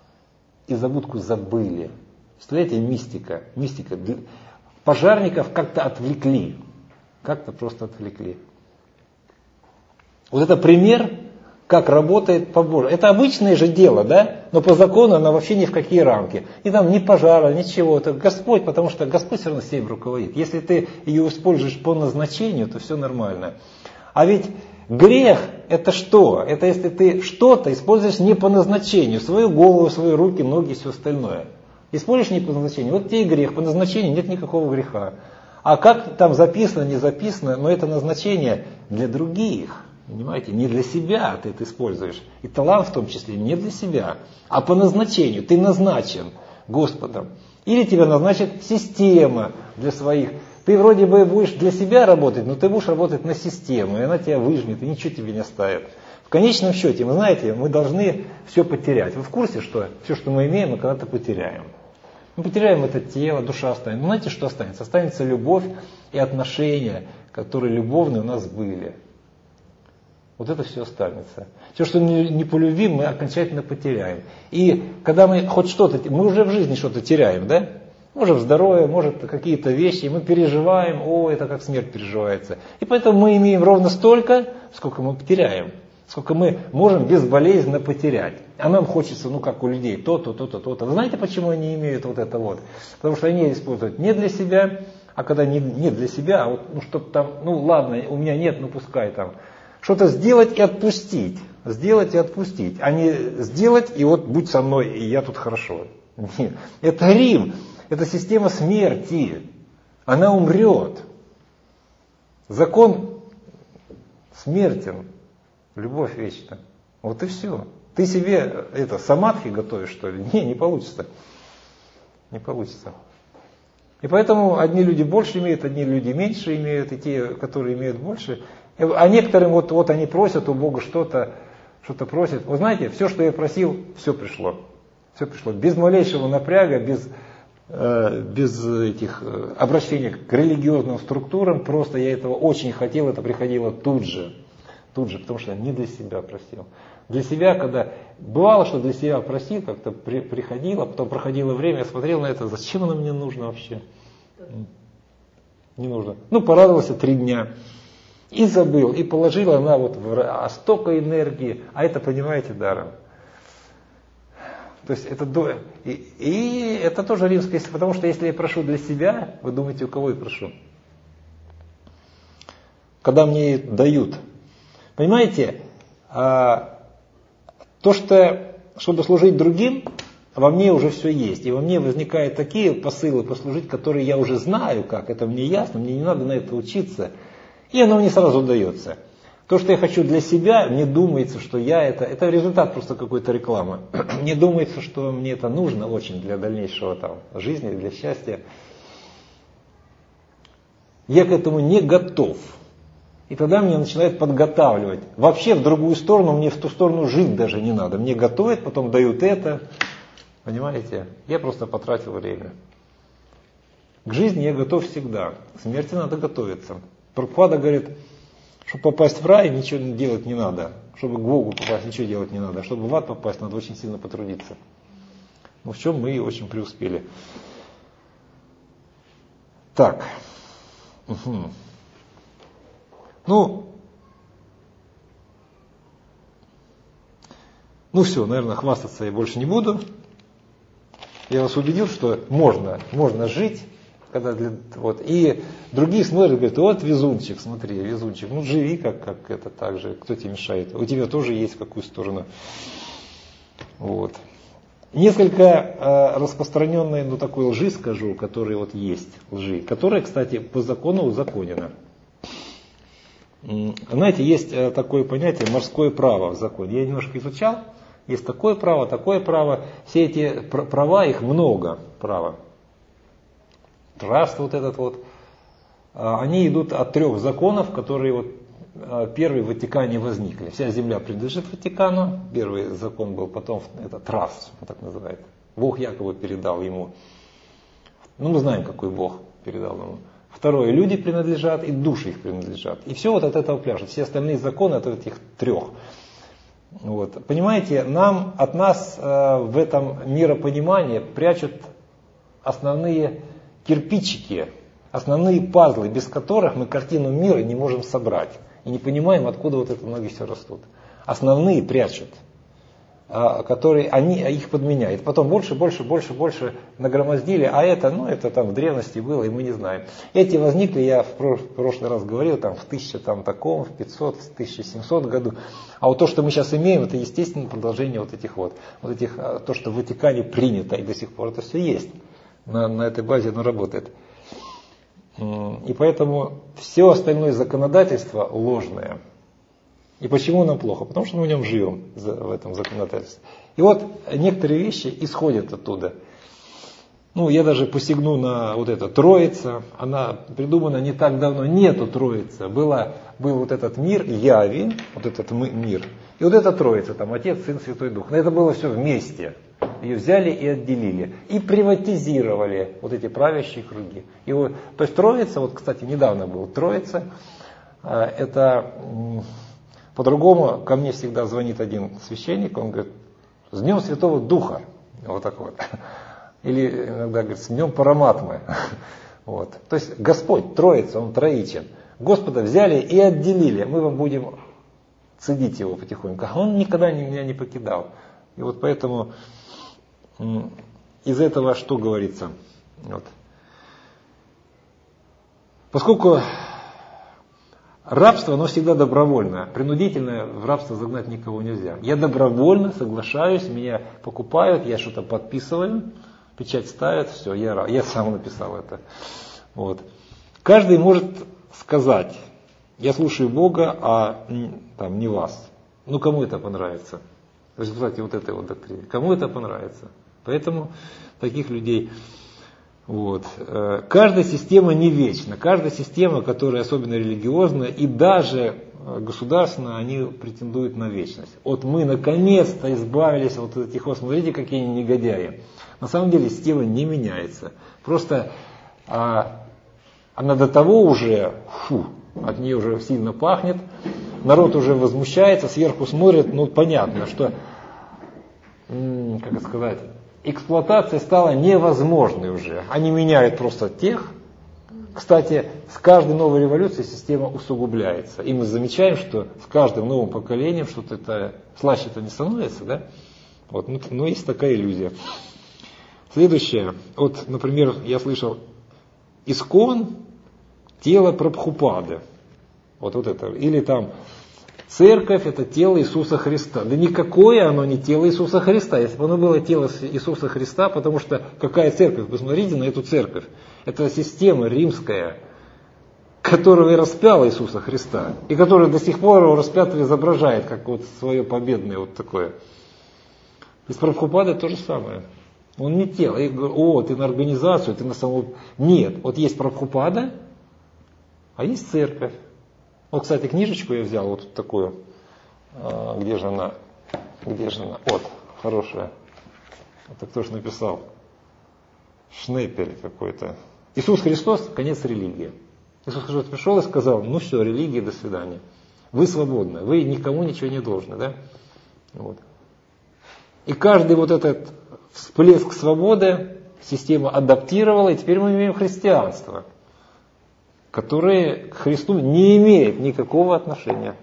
И за будку забыли. Представляете, мистика, мистика. Пожарников как-то отвлекли, как-то просто отвлекли. Вот это пример, как работает по Божьему. Это обычное же дело, да? Но по закону она вообще ни в какие рамки. И там ни пожара, ничего. Это Господь, потому что Господь все равно всем руководит. Если ты ее используешь по назначению, то все нормально. А ведь грех это что? Это если ты что-то используешь не по назначению. Свою голову, свои руки, ноги, все остальное. Используешь не по назначению. Вот тебе и грех. По назначению нет никакого греха. А как там записано, не записано, но это назначение для других. Понимаете, не для себя ты это используешь. И талант в том числе не для себя, а по назначению. Ты назначен Господом. Или тебя назначит система для своих. Ты вроде бы будешь для себя работать, но ты будешь работать на систему, и она тебя выжмет, и ничего тебе не оставит. В конечном счете, вы знаете, мы должны все потерять. Вы в курсе, что все, что мы имеем, мы когда-то потеряем. Мы потеряем это тело, душа останется. Но знаете, что останется? Останется любовь и отношения, которые любовные у нас были. Вот это все останется. Все, что не, не полюбим, мы окончательно потеряем. И когда мы хоть что-то, мы уже в жизни что-то теряем, да? Может здоровье, может какие-то вещи, мы переживаем, о, это как смерть переживается. И поэтому мы имеем ровно столько, сколько мы потеряем. Сколько мы можем безболезненно потерять. А нам хочется, ну как у людей, то-то, то-то, то-то. Вы знаете, почему они имеют вот это вот? Потому что они используют не для себя, а когда не, не для себя, а вот ну, что-то там, ну ладно, у меня нет, ну пускай там. Что-то сделать и отпустить. Сделать и отпустить. А не сделать и вот будь со мной, и я тут хорошо. Нет. Это Рим. Это система смерти. Она умрет. Закон смертен. Любовь вечна. Вот и все. Ты себе это самадхи готовишь, что ли? Не, не получится. Не получится. И поэтому одни люди больше имеют, одни люди меньше имеют, и те, которые имеют больше. А некоторым вот, вот они просят у Бога что-то, что-то просят. Вы знаете, все, что я просил, все пришло. Все пришло. Без малейшего напряга, без, э, без этих э, обращений к религиозным структурам. Просто я этого очень хотел, это приходило тут же. Тут же, потому что я не для себя просил. Для себя, когда бывало, что для себя просил, как-то при, приходило, потом проходило время, я смотрел на это, зачем оно мне нужно вообще? Не нужно. Ну, порадовался три дня. И забыл, и положила она вот в, а столько энергии, а это, понимаете, даром. То есть это, до, и, и это тоже римское, потому что если я прошу для себя, вы думаете, у кого я прошу? Когда мне дают. Понимаете, а, то, что, чтобы служить другим, во мне уже все есть. И во мне возникают такие посылы послужить, которые я уже знаю, как, это мне ясно, мне не надо на это учиться. И оно мне сразу дается. То, что я хочу для себя, мне думается, что я это, это результат просто какой-то рекламы. Мне думается, что мне это нужно очень для дальнейшего там, жизни, для счастья. Я к этому не готов. И тогда меня начинают подготавливать. Вообще в другую сторону, мне в ту сторону жить даже не надо. Мне готовят, потом дают это. Понимаете? Я просто потратил время. К жизни я готов всегда. К смерти надо готовиться. Прабхупада говорит, чтобы попасть в рай, ничего делать не надо. Чтобы к Богу попасть, ничего делать не надо. Чтобы в ад попасть, надо очень сильно потрудиться. Ну, в чем мы и очень преуспели. Так. Угу. Ну, ну все, наверное, хвастаться я больше не буду. Я вас убедил, что можно, можно жить. Когда для, вот, и другие смотрят, говорят, вот везунчик, смотри, везунчик, ну живи как, как это так же, кто тебе мешает, у тебя тоже есть в какую сторону. Вот. Несколько э, распространенной, ну такой лжи скажу, которые вот есть, лжи, которая, кстати, по закону узаконена. Знаете, есть такое понятие морское право в законе. Я немножко изучал, есть такое право, такое право, все эти права, их много, права. Траст вот этот вот, они идут от трех законов, которые вот первые в Ватикане возникли. Вся земля принадлежит Ватикану, первый закон был, потом это траст, так называют. Бог якобы передал ему. Ну мы знаем, какой Бог передал ему. Второе, люди принадлежат и души их принадлежат. И все вот от этого пляжа. Все остальные законы от этих трех. Вот. Понимаете, нам, от нас э, в этом миропонимании прячут основные кирпичики, основные пазлы, без которых мы картину мира не можем собрать. И не понимаем, откуда вот это ноги все растут. Основные прячут, которые они их подменяют. Потом больше, больше, больше, больше нагромоздили, а это, ну это там в древности было, и мы не знаем. Эти возникли, я в прошлый раз говорил, там в тысяча там таком, в пятьсот, в тысяча семьсот году. А вот то, что мы сейчас имеем, это естественно продолжение вот этих вот, вот этих, то, что в Ватикане принято, и до сих пор это все есть. На, на этой базе оно работает. И поэтому все остальное законодательство ложное. И почему нам плохо? Потому что мы в нем живем, в этом законодательстве. И вот некоторые вещи исходят оттуда. Ну, я даже посягну на вот это Троица. Она придумана не так давно. Нету Троицы. Была, был вот этот мир Яви, вот этот мир. И вот эта Троица, там Отец, Сын, Святой Дух. Но это было все вместе. Ее взяли и отделили. И приватизировали вот эти правящие круги. И вот, то есть Троица, вот, кстати, недавно был Троица. Это... По-другому ко мне всегда звонит один священник, он говорит, с Днем Святого Духа. Вот так вот. Или иногда говорит, с Днем Параматмы. Вот. То есть Господь, Троица, Он троичен. Господа взяли и отделили. Мы вам будем цедить Его потихоньку. А Он никогда меня не покидал. И вот поэтому из этого что говорится? Вот. Поскольку рабство, оно всегда добровольное. Принудительное в рабство загнать никого нельзя. Я добровольно соглашаюсь, меня покупают, я что-то подписываю, печать ставят, все, я, я сам написал это. Вот. Каждый может сказать, я слушаю Бога, а там, не вас. Ну, кому это понравится? В результате вот этой вот доктрины. Кому это понравится? Поэтому таких людей... Вот. Каждая система не вечна. Каждая система, которая особенно религиозная и даже государственная, они претендуют на вечность. Вот мы наконец-то избавились от этих, вот смотрите, какие они негодяи. На самом деле система не меняется. Просто а, она до того уже, фу, от нее уже сильно пахнет, народ уже возмущается, сверху смотрит, ну понятно, что, м- как сказать... эксплуатация стала невозможной уже. Они меняют просто тех. Кстати, с каждой новой революцией система усугубляется. И мы замечаем, что с каждым новым поколением что-то это слаще-то не становится, да? Вот, ну, но есть такая иллюзия. Следующее. Вот, например, я слышал, Искон – тело Прабхупады. Вот, вот это. Или там церковь – это тело Иисуса Христа. Да никакое оно не тело Иисуса Христа. Если бы оно было тело Иисуса Христа, потому что какая церковь? Посмотрите на эту церковь. Это система римская, которая и распяла Иисуса Христа. И которая до сих пор его распятого изображает, как вот свое победное вот такое. И с Прабхупадой то же самое. Он не тело. И говорю, о, ты на организацию, ты на самого... Нет, вот есть Прабхупада, а есть церковь. Вот, кстати, книжечку я взял, вот такую. А, где же она? Где же она? Вот, хорошая. Это кто же написал? Шнепель какой-то. Иисус Христос, конец религии. Иисус Христос пришел и сказал, ну все, религия, до свидания. Вы свободны, вы никому ничего не должны, да? Вот. И каждый вот этот всплеск свободы система адаптировала, и теперь мы имеем христианство, которое к Христу не имеет никакого отношения.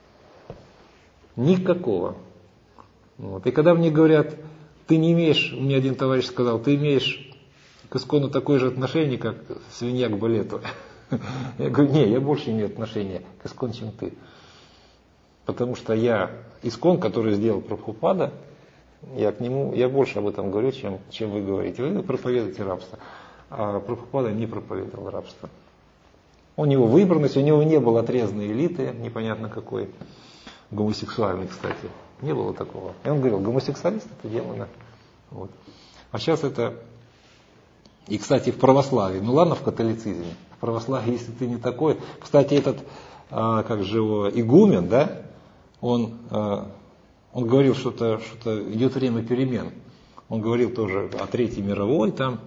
Никакого. Вот. И когда мне говорят, ты не имеешь, мне один товарищ сказал, ты имеешь к Искону такое же отношение, как свинья к балету. Я говорю, не, я больше имею отношение к Искону, чем ты. Потому что я Искон, который сделал Прабхупада, я к нему, я больше об этом говорю, чем, чем вы говорите. Вы проповедуете рабство. А Прабхупада не проповедовал рабство. У него выбранность, у него не было отрезанной элиты, непонятно какой, гомосексуальной, кстати. Не было такого. И он говорил, гомосексуалист это демоны. Вот. А сейчас это, и кстати в православии, ну ладно в католицизме, в православии, если ты не такой. Кстати, этот, а, как же его, игумен, да, он, а, он говорил, что-то, что-то идет время перемен. Он говорил тоже о Третьей мировой, там,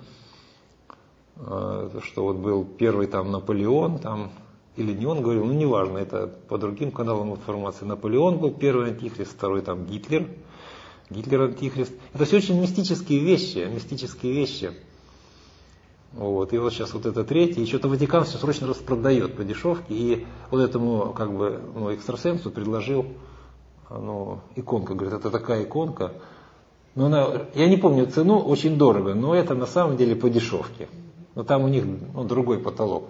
что вот был первый там Наполеон, там, или не он говорил, ну неважно, это по другим каналам информации. Наполеон был первый антихрист, второй там Гитлер, Гитлер антихрист. Это все очень мистические вещи, мистические вещи. Вот. И вот сейчас вот это третий, и что-то Ватикан все срочно распродает по дешевке, и вот этому как бы ну, экстрасенсу предложил ну, иконку, говорит, это такая иконка, но она, я не помню цену, очень дорого, но это на самом деле по дешевке. Но там у них ну, другой потолок.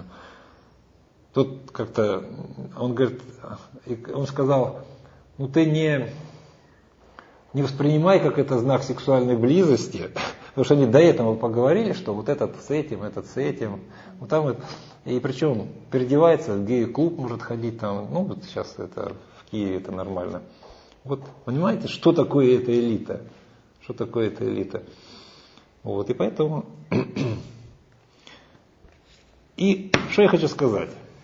Тут как-то, он говорит, он сказал, ну ты не, не воспринимай как это знак сексуальной близости, потому что они до этого поговорили, что вот этот с этим, этот с этим. Вот там вот, и причем переодевается, в гей-клуб может ходить там, ну вот сейчас это в Киеве это нормально. Вот понимаете, что такое эта элита? Что такое эта элита? Вот, и поэтому... И что я хочу сказать?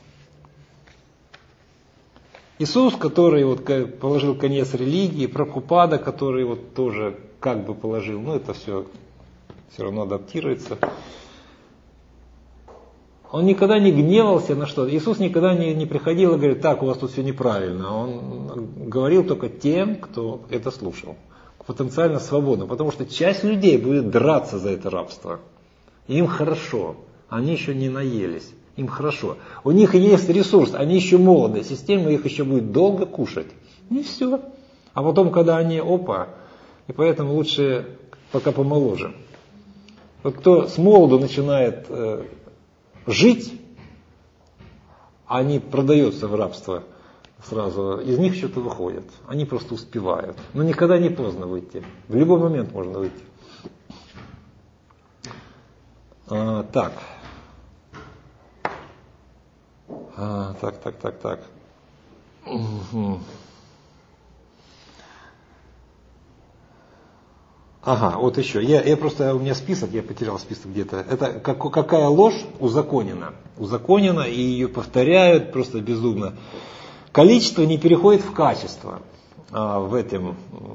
Иисус, который вот положил конец религии, Прабхупада, который вот тоже как бы положил, ну это все все равно адаптируется. Он никогда не гневался на что-то. Иисус никогда не, не приходил и говорит, так, у вас тут все неправильно. Он говорил только тем, кто это слушал. Потенциально свободно. Потому что часть людей будет драться за это рабство. Им хорошо. Они еще не наелись. Им хорошо. У них есть ресурс. Они еще молодые. Система их еще будет долго кушать. И все. А потом, когда они опа, и поэтому лучше пока помоложе. Вот кто с молоду начинает э, жить, а не продается в рабство сразу, из них что-то выходит. Они просто успевают. Но никогда не поздно выйти. В любой момент можно выйти. А, так. А, так, так, так, так. Угу. Ага, вот еще. Я, я просто, у меня список, я потерял список где-то. Это как, какая ложь узаконена. Узаконена, и ее повторяют просто безумно. Количество не переходит в качество а, в этом,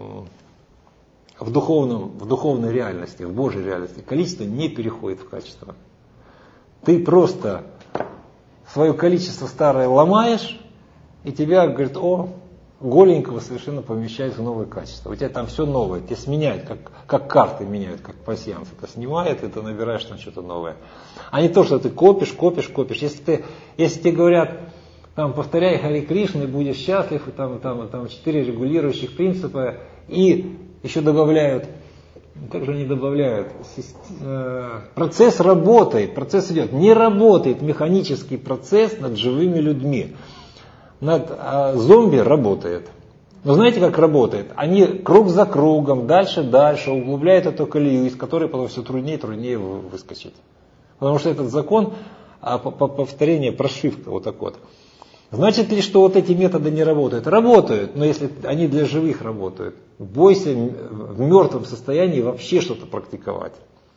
в, духовном, в духовной реальности, в Божьей реальности. Количество не переходит в качество. Ты просто свое количество старое ломаешь, и тебя, говорит, о, голенького совершенно помещают в новое качество. У тебя там все новое, тебя сменяют, как, как карты меняют, как пасьянс. Это снимает, и ты набираешь там что-то новое. А не то, что ты копишь, копишь, копишь. Если, ты, если тебе говорят, там, повторяй Харе Кришна, и будешь счастлив, и там, там, там четыре регулирующих принципа, и еще добавляют, как же они добавляют, процесс работает, процесс идет. Не работает механический процесс над живыми людьми. Над а, зомби работает. Но знаете, как работает? Они круг за кругом, дальше, дальше углубляют эту колею, из которой потом все труднее и труднее выскочить. Потому что этот закон а, по, по повторения, прошивка, вот так вот. Значит ли, что вот эти методы не работают? Работают, но если они для живых работают. Бойся в мертвом состоянии вообще что-то практиковать.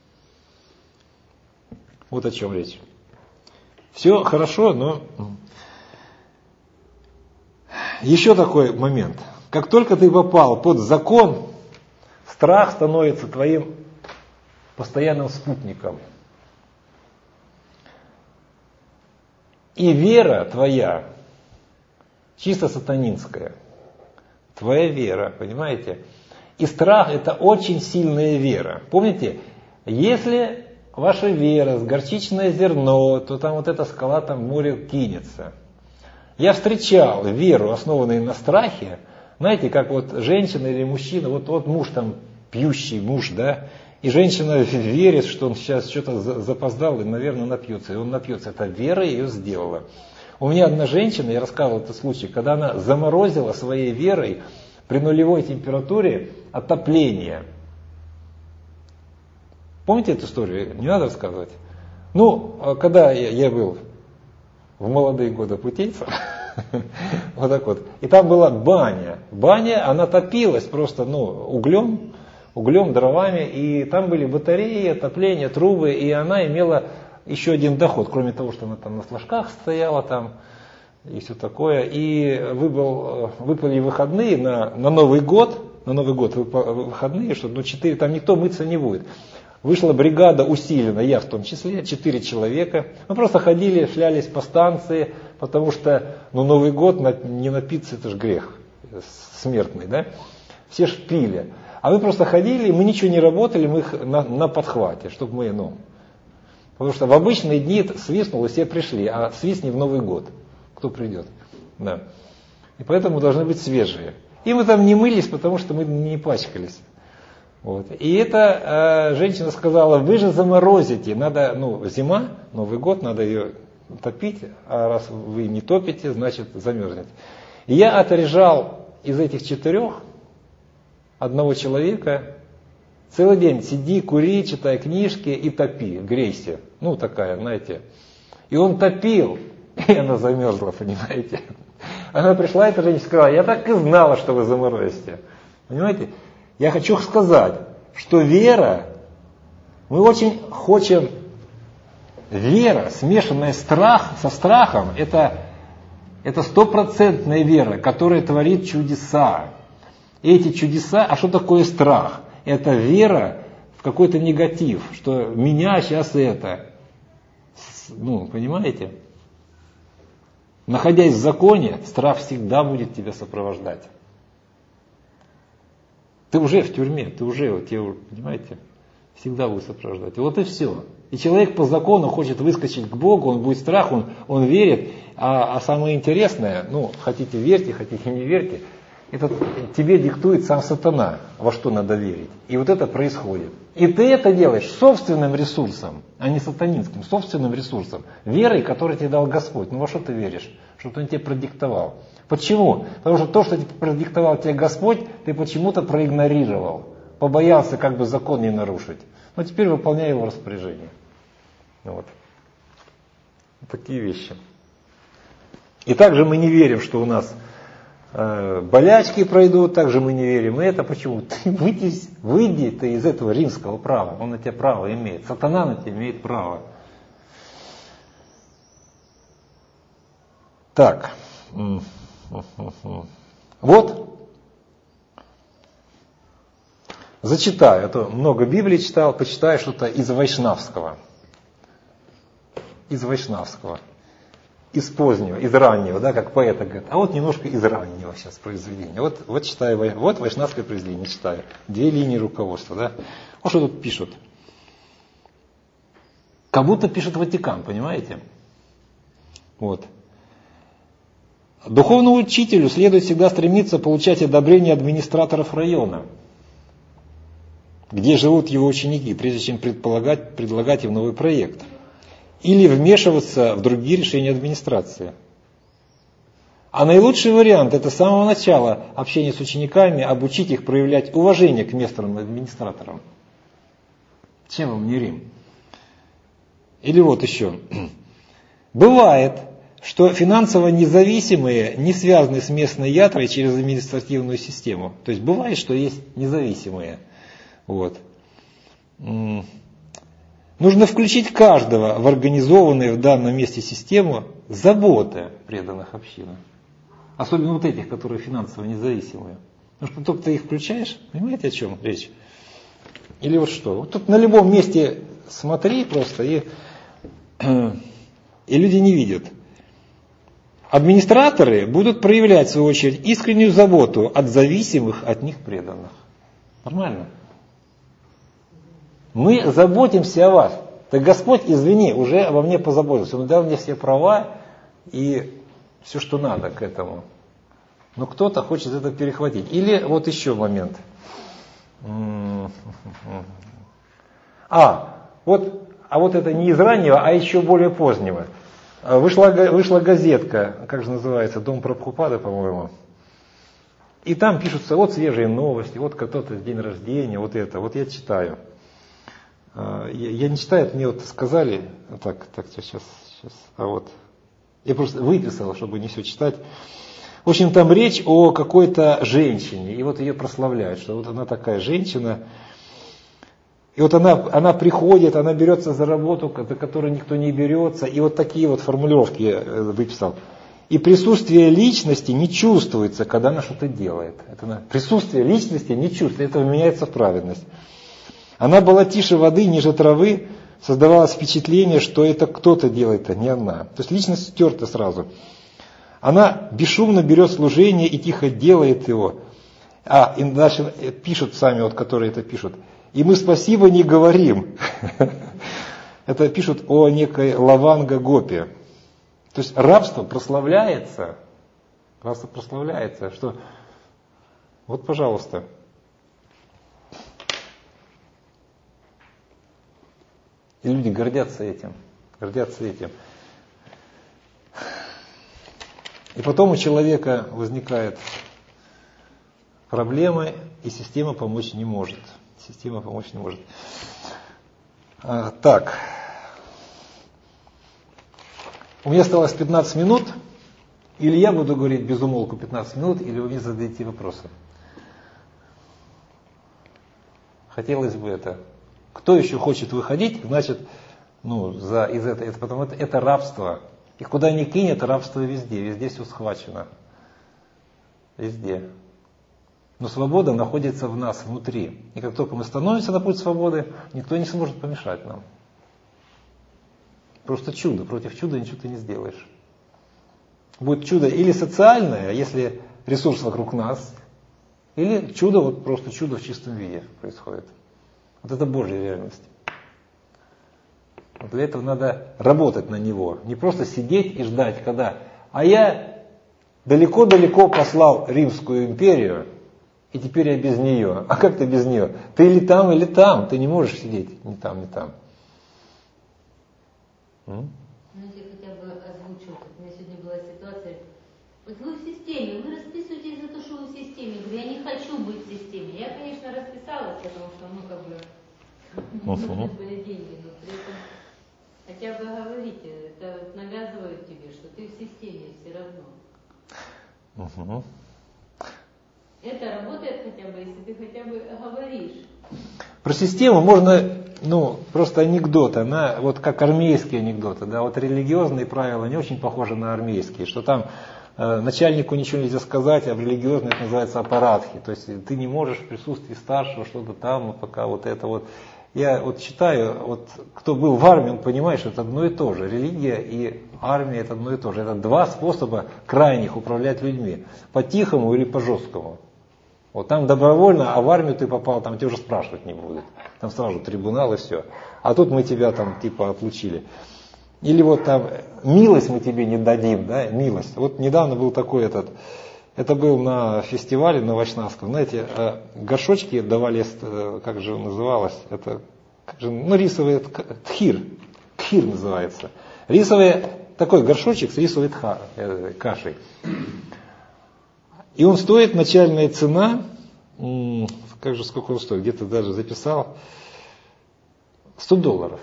Вот о чем речь. Все хорошо, но... Еще такой момент. Как только ты попал под закон, страх становится твоим постоянным спутником. И вера твоя, чисто сатанинская, твоя вера, понимаете? И страх — это очень сильная вера. Помните, если ваша вера с горчичное зерно, то там вот эта скала там в море кинется. Я встречал веру, основанную на страхе, знаете, как вот женщина или мужчина, вот, вот муж там, пьющий муж, да, и женщина верит, что он сейчас что-то запоздал и, наверное, напьется, и он напьется. Это вера ее сделала. У меня одна женщина, я рассказывал этот случай, когда она заморозила своей верой при нулевой температуре отопление. Помните эту историю? Не надо рассказывать. Ну, когда я, я был... в молодые годы путейцев, вот так вот. И там была баня. Баня, она топилась просто, ну, углем, углем, дровами, и там были батареи, отопление, трубы, и она имела еще один доход, кроме того, что она там на флажках стояла там, и все такое. И выпал, выпали выходные на, на Новый год, на Новый год выходные, что ну, четыре, там никто мыться не будет. Вышла бригада усилена, я в том числе, четыре человека. Мы просто ходили, шлялись по станции, потому что ну, Новый год не напиться, это же грех смертный, да? Все ж пили. А мы просто ходили, мы ничего не работали, мы их на, на подхвате, чтобы мы, ну... Потому что в обычные дни свистнуло, все пришли, а свистни в Новый год. Кто придет? Да. И поэтому должны быть свежие. И мы там не мылись, потому что мы не пачкались. Вот. И эта э, женщина сказала, вы же заморозите, надо, ну, зима, Новый год, надо ее топить, а раз вы не топите, значит замерзнет. И я отрежал из этих четырех одного человека, целый день сиди, кури, читай книжки и топи, грейся. Ну, такая, знаете. И он топил, и она замерзла, понимаете. Она пришла, эта женщина сказала, я так и знала, что вы заморозите. Понимаете? Я хочу сказать, что вера, мы очень хотим, вера, смешанная страх, со страхом, это, это стопроцентная вера, которая творит чудеса. И эти чудеса, а что такое страх? Это вера в какой-то негатив, что меня сейчас это ну, понимаете? Находясь в законе, страх всегда будет тебя сопровождать. Ты уже в тюрьме, ты уже, вот, тебе, понимаете, всегда будет сопровождать. И вот и все. И человек по закону хочет выскочить к Богу, он будет страх, он, он верит. А, а самое интересное, ну, хотите верьте, хотите не верьте, это тебе диктует сам сатана, во что надо верить. И вот это происходит. И ты это делаешь собственным ресурсом, а не сатанинским, собственным ресурсом. Верой, которую тебе дал Господь. Ну во что ты веришь? Что-то Он тебе продиктовал. Почему? Потому что то, что продиктовал тебе Господь, ты почему-то проигнорировал. Побоялся как бы закон не нарушить. Но теперь выполняй его распоряжение. Вот. Такие вещи. И также мы не верим, что у нас э, болячки пройдут, также мы не верим. И это почему? Ты выйди, выйди ты из этого римского права. Он на тебя право имеет. Сатана на тебя имеет право. Так. Вот. Зачитаю. А то много Библии читал. Почитаю что-то из Вайшнавского. Из Вайшнавского. Из позднего, из раннего, да, как поэта говорит. А вот немножко из раннего сейчас произведения. Вот, вот читаю, вот вайшнавское произведение читаю. Две линии руководства, да. Вот что тут пишут. Как будто пишет Ватикан, понимаете? Вот. Духовному учителю следует всегда стремиться получать одобрение администраторов района, где живут его ученики, прежде чем предполагать, предлагать им новый проект. Или вмешиваться в другие решения администрации. А наилучший вариант – это с самого начала общения с учениками, обучить их проявлять уважение к местным администраторам. Чем вам не Рим? Или вот еще. Бывает, что финансово независимые не связаны с местной ятрой через административную систему. То есть бывает, что есть независимые. Вот. Нужно включить каждого в организованную в данном месте систему заботы преданных общины. Особенно вот этих, которые финансово независимые. Потому что только ты их включаешь, понимаете, о чем речь? Или вот что? Вот тут на любом месте смотри просто, и, и люди не видят. Администраторы будут проявлять, в свою очередь, искреннюю заботу от зависимых от них преданных. Нормально? Мы заботимся о вас. Так Господь, извини, уже обо мне позаботился. Он дал мне все права и все, что надо к этому. Но кто-то хочет это перехватить. Или вот еще момент. А, вот, а вот это не из раннего, а еще более позднего. Вышла, вышла газетка, как же называется, Дом Прабхупады, по-моему. И там пишутся вот свежие новости, вот кто-то день рождения, вот это. Вот я читаю. Я не читаю, мне вот сказали, так, так, сейчас, сейчас, а вот, я просто выписал, чтобы не все читать. В общем, там речь о какой-то женщине, и вот ее прославляют, что вот она такая женщина, и вот она, она приходит, она берется за работу, за которую никто не берется, и вот такие вот формулировки я выписал. И присутствие личности не чувствуется, когда она что-то делает. Это, присутствие личности не чувствуется, это меняется в праведность. Она была тише воды, ниже травы, создавалось впечатление, что это кто-то делает, а не она. То есть личность стерта сразу. Она бесшумно берет служение и тихо делает его. А, и дальше пишут сами, вот, которые это пишут. И мы спасибо не говорим. Это пишут о некой Лаванга Гопи. То есть рабство прославляется. Рабство прославляется, что вот, пожалуйста. И люди гордятся этим, гордятся этим. И потом у человека возникает проблема, и система помочь не может. Система помочь не может. А, так. У меня осталось пятнадцать минут. Или я буду говорить без умолку пятнадцать минут, или вы мне задаете вопросы. Хотелось бы это. Кто еще хочет выходить, значит, ну, за, из этого, это, потому это, это рабство. И куда ни кинь, это рабство везде, везде все схвачено. Везде. Но свобода находится в нас, внутри. И как только мы становимся на путь свободы, никто не сможет помешать нам. Просто чудо. Против чуда ничего ты не сделаешь. Будет чудо или социальное, если ресурс вокруг нас, или чудо, вот просто чудо в чистом виде происходит. Вот это Божья реальность. Вот для этого надо работать на него. Не просто сидеть и ждать, когда. А я далеко-далеко послал Римскую империю, и теперь я без нее. А как ты без нее? Ты или там, или там. Ты не можешь сидеть ни там, ни там. М? Ну, если хотя бы озвучил, у меня сегодня была ситуация, вот вы в системе, вы расписываетесь за то, что вы в системе. Я говорю, я не хочу быть в системе. Я, конечно, расписалась, потому что, ну, как бы, нужны были деньги, но при этом хотя бы говорите, это вот навязывают тебе, что ты в системе все равно. Угу. Это работает хотя бы, если ты хотя бы говоришь. Про систему можно, ну, просто анекдот, она вот как армейские анекдоты, да, вот религиозные правила не очень похожи на армейские, что там э, начальнику ничего нельзя сказать, а в религиозной это называется аппаратхи, то есть ты не можешь в присутствии старшего что-то там, пока вот это вот. Я вот считаю, вот кто был в армии, он понимает, что это одно и то же. Религия и армия это одно и то же. Это два способа крайних управлять людьми. По-тихому или по-жесткому. Вот там добровольно, а в армию ты попал, там тебя уже спрашивать не будут. Там сразу трибунал и все. А тут мы тебя там типа отлучили. Или вот там милость мы тебе не дадим, да, милость. Вот недавно был такой этот, это был на фестивале на Вайшнавском, знаете, горшочки давали, как же называлось, это, как же, ну рисовый тхир, тхир называется. Рисовый такой горшочек с рисовой тха, кашей. И он стоит, начальная цена, как же сколько он стоит, где-то даже записал, сто долларов.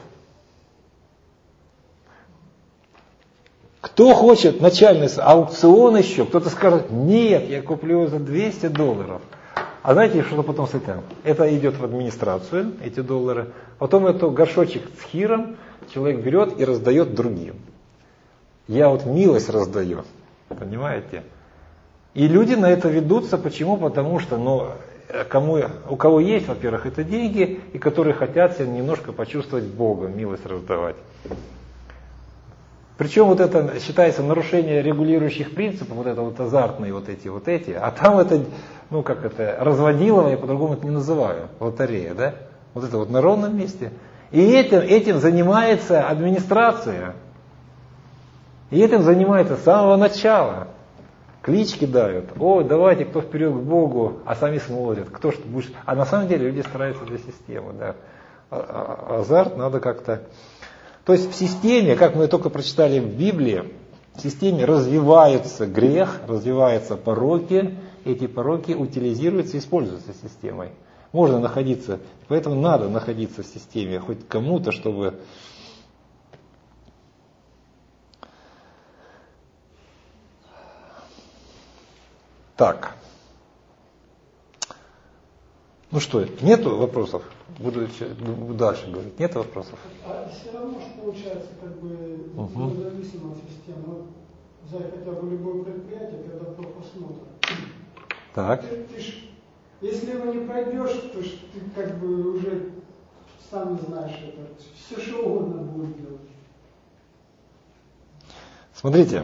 Кто хочет начальный аукцион еще, кто-то скажет, нет, я куплю за двести долларов. А знаете, что потом с этим? Это идет в администрацию, эти доллары. Потом это горшочек с хиром человек берет и раздает другим. Я вот милость раздаю, понимаете? И люди на это ведутся. Почему? Потому что ну, кому, у кого есть, во-первых, это деньги, и которые хотят себя немножко почувствовать Бога, милость раздавать. Причем вот это считается нарушение регулирующих принципов, вот это вот азартные вот эти вот эти, а там это, ну как это, разводилово, я по-другому это не называю, лотерея, да? Вот это вот на ровном месте. И этим, этим занимается администрация. И этим занимается с самого начала. Клички дают, о, давайте, кто вперед к Богу, а сами смотрят, кто что будет. А на самом деле люди стараются для системы, да. А, а, азарт надо как-то... То есть в системе, как мы только прочитали в Библии, в системе развивается грех, развиваются пороки, эти пороки утилизируются, используются системой. Можно находиться, поэтому надо находиться в системе, хоть кому-то, чтобы... Так. Ну что, нету вопросов? Буду дальше говорить. Нет вопросов? А все равно же получается как бы угу. независимая система. Вот взять хотя бы любое предприятие, когда профосмотр. Так. Ты, ты ж, если его не пройдешь, то ж ты как бы уже сам не знаешь это. Все что угодно будет делать. Смотрите.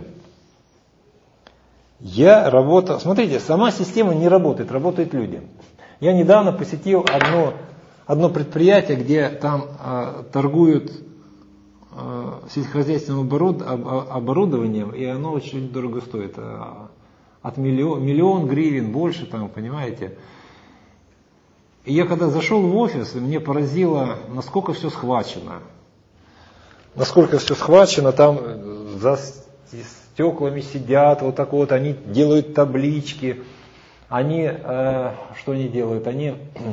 Я работал... Смотрите, сама система не работает, работают люди. Я недавно посетил одно, одно предприятие, где там э, торгуют э, сельскохозяйственным оборуд, об, оборудованием, и оно очень дорого стоит. Э, от миллион, миллион гривен, больше там, понимаете. И я когда зашел в офис, мне поразило, насколько все схвачено. Насколько все схвачено, там за стеклами сидят, вот так вот, они делают таблички. Они, э, что они делают? Они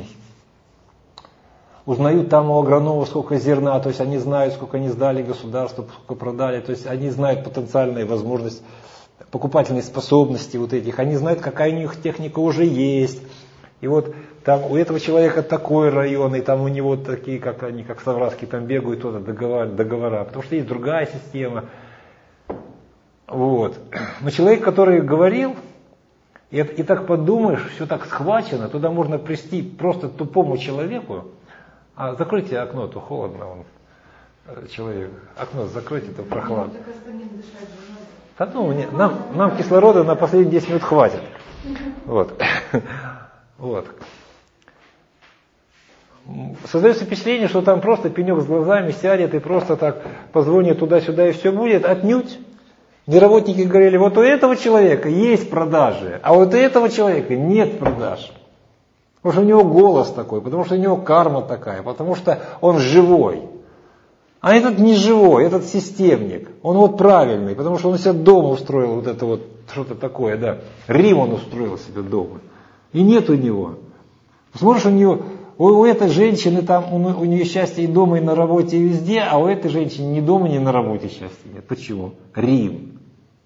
узнают там у агронома, сколько зерна, то есть они знают, сколько они сдали государству, сколько продали, то есть они знают потенциальные возможности, покупательные способности вот этих, они знают, какая у них техника уже есть. И вот там у этого человека такой район, и там у него такие, как они, как совраски, там бегают туда договора, договора, потому что есть другая система. Вот. Но человек, который говорил, И, и так подумаешь, все так схвачено, туда можно прийти просто тупому человеку, а закройте окно, то холодно. Он. человек. Окно закройте, то прохладно. Да, ну, мне, нам, нам кислорода на последние десять минут хватит. Вот. Вот. Создается впечатление, что там просто пенек с глазами сядет и просто так позвонит туда-сюда и все будет. Отнюдь. Неработники говорили, вот у этого человека есть продажи, а вот у этого человека нет продаж. Потому что у него голос такой, потому что у него карма такая, потому что он живой. А этот не живой, этот системник. Он вот правильный, потому что он себе дома устроил вот это вот что-то такое, да. Рим он устроил себе дома. И нет у него. Смотришь, у него, у, у этой женщины там, у, у нее счастье и дома, и на работе, и везде, а у этой женщины ни дома, ни на работе счастья нет. Почему? Рим.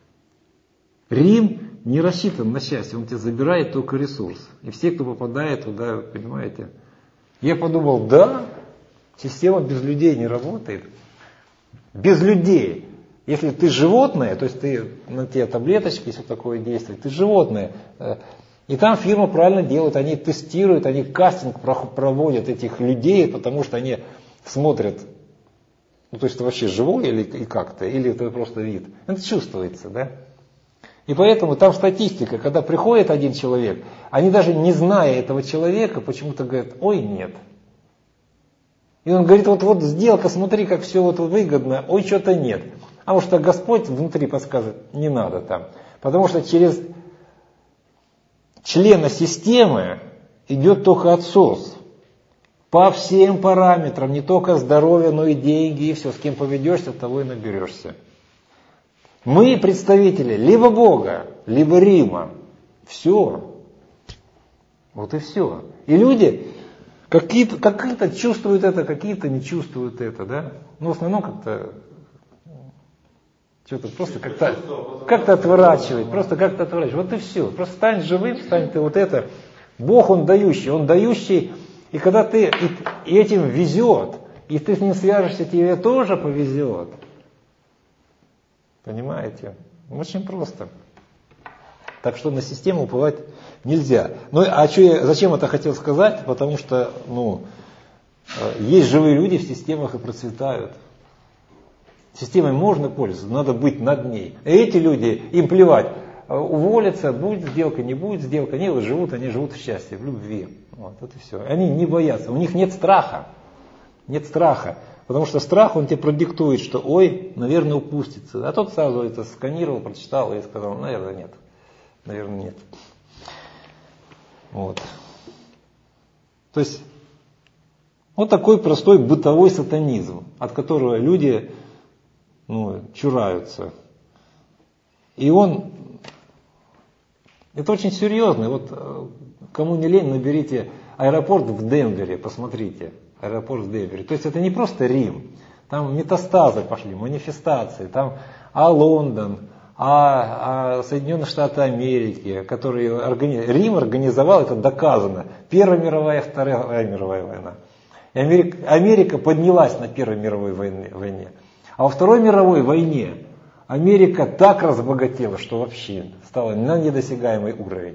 Рим не рассчитан на счастье, он тебе забирает только ресурс. И все, кто попадает туда, понимаете. Я подумал, да, система без людей не работает. Без людей. Если ты животное, то есть ты, на тебе таблеточки, если такое действует, ты животное. И там фирма правильно делает, они тестируют, они кастинг проводят этих людей, потому что они смотрят, ну то есть ты вообще живой или и как-то, или это просто вид. Это чувствуется, да? И поэтому там статистика, когда приходит один человек, они даже не зная этого человека, почему-то говорят, ой, нет. И он говорит, вот, вот сделка, смотри, как все вот выгодно, ой, что-то нет. А потому что Господь внутри подсказывает, не надо там. Потому что через члена системы идет только отсос. По всем параметрам, не только здоровье, но и деньги, и все. С кем поведешься, того и наберешься. Мы представители либо Бога, либо Рима. Все. Вот и все. И люди какие-то, какие-то чувствуют это, какие-то не чувствуют это, да? Но в основном как-то что-то просто как-то, как-то отворачивать, просто как-то отворачивать. Вот и все. Просто стань живым, стань ты вот это. Бог, Он дающий, Он дающий. И когда ты и, и этим везет, и ты с Ним свяжешься, тебе тоже повезет. Понимаете? Очень просто. Так что на систему уповать нельзя. Ну, а что я, зачем это хотел сказать? Потому что, ну, есть живые люди в системах и процветают. Системой можно пользоваться, надо быть над ней. И эти люди, им плевать, уволятся, будет сделка, не будет сделка. Они вот живут, они живут в счастье, в любви. Вот, вот и все. Они не боятся, у них нет страха. Нет страха. Потому что страх, он тебе продиктует, что ой, наверное, упустится. А тот сразу это сканировал, прочитал и сказал, наверное, нет. Наверное, нет. Вот. То есть, вот такой простой бытовой сатанизм, от которого люди, ну, чураются. И он, это очень серьезно. Вот кому не лень, наберите аэропорт в Денвере, посмотрите. Аэропорт в Денвере. То есть это не просто Рим. Там метастазы пошли, манифестации. Там а Лондон, а, а Соединенные Штаты Америки, которые органи... Рим организовал, это доказано. Первая мировая, Вторая мировая война. И Америка, Америка поднялась на Первой мировой войне, войне. А во Второй мировой войне Америка так разбогатела, что вообще стала на недосягаемый уровень.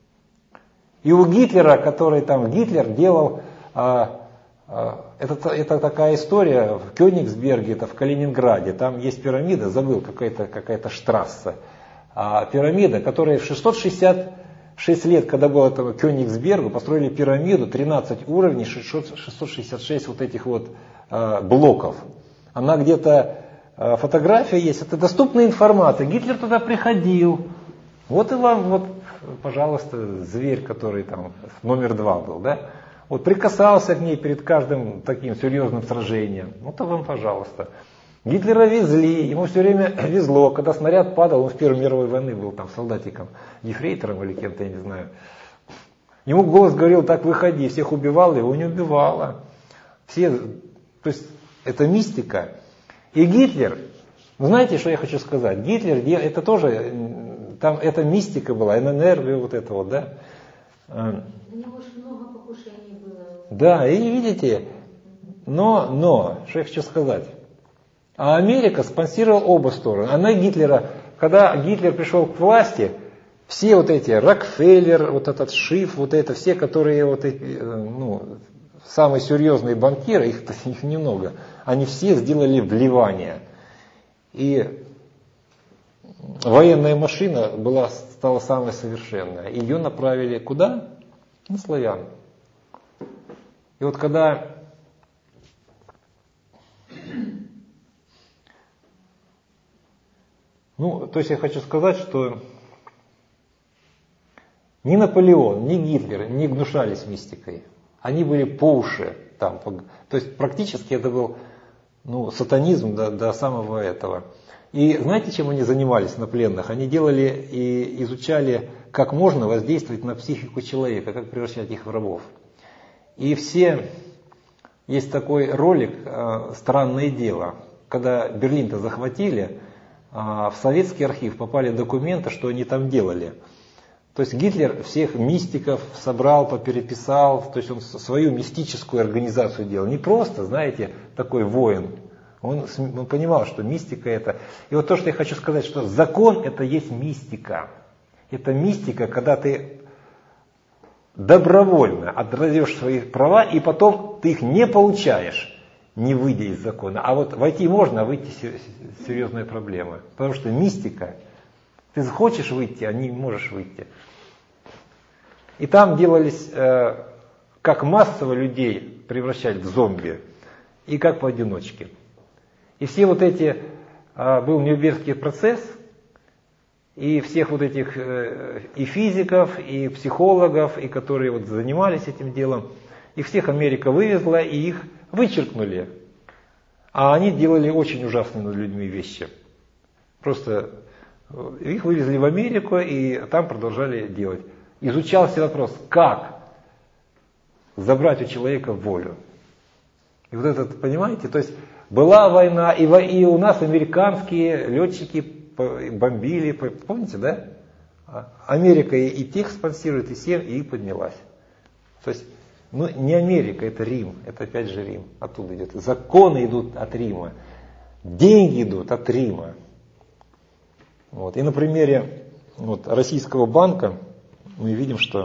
И у Гитлера, который там Гитлер делал... А, Это, это такая история в Кёнигсберге, это в Калининграде, там есть пирамида, забыл, какая-то какая-то штрасса, а пирамида, которая в шестьсот шестьдесят шесть лет, когда было этого Кёнигсбергу, построили пирамиду, тринадцать уровней, шестьсот шестьдесят шесть вот этих вот а, блоков. Она где-то, а, фотография есть, это доступная информация, Гитлер туда приходил, вот и вам, вот, пожалуйста, зверь, который там номер два был, да? Вот прикасался к ней перед каждым таким серьезным сражением. Вот то вам, пожалуйста. Гитлера везли, ему все время везло. Когда снаряд падал, он в Первой мировой войны был там солдатиком, ефрейтором или кем-то, я не знаю. Ему голос говорил, так выходи, всех убивал, его не убивало. Все, то есть это мистика. И Гитлер, вы знаете, что я хочу сказать? Гитлер, это тоже, там это мистика была, эн эн эр, вот это вот, да. У него же много покушений было. Да, и видите, но, но, что я хочу сказать. А Америка спонсировала оба стороны. Она Гитлера, когда Гитлер пришел к власти, все вот эти, Рокфеллер, вот этот Шиф, вот это, все, которые вот эти, ну, самые серьезные банкиры, их, их немного, они все сделали вливание. И военная машина была, стала самой совершенной. Ее направили куда? На славян. И вот когда ну, то есть я хочу сказать, что ни Наполеон, ни Гитлер не гнушались мистикой. Они были по уши там. То есть практически это был ну, сатанизм до, до самого этого. И знаете, чем они занимались на пленных? Они делали и изучали, как можно воздействовать на психику человека, как превращать их в рабов. И все, есть такой ролик «Странное дело», когда Берлин-то захватили, в советский архив попали документы, что они там делали. То есть Гитлер всех мистиков собрал, попереписал, то есть он свою мистическую организацию делал. Не просто, знаете, такой воин. Он, он понимал, что мистика это... И вот то, что я хочу сказать, что закон это есть мистика. Это мистика, когда ты добровольно отдаешь свои права, и потом ты их не получаешь, не выйдя из закона. А вот войти можно, а выйти серьезная проблема. Потому что мистика, ты захочешь выйти, а не можешь выйти. И там делались, э, как массово людей превращать в зомби, и как поодиночке. И все вот эти, э, был Нюрнбергский процесс, и всех вот этих э, и физиков, и психологов, и которые вот занимались этим делом, их всех Америка вывезла, и их вычеркнули. А они делали очень ужасные над людьми вещи. Просто их вывезли в Америку, и там продолжали делать. Изучался вопрос, как забрать у человека волю. И вот это, понимаете, то есть была война, и, и у нас американские летчики бомбили, помните, да? Америка и, и тех спонсирует, и всем, и поднялась. То есть, ну не Америка, это Рим, это опять же Рим, оттуда идет. Законы идут от Рима, деньги идут от Рима. Вот. И на примере вот, российского банка мы видим, что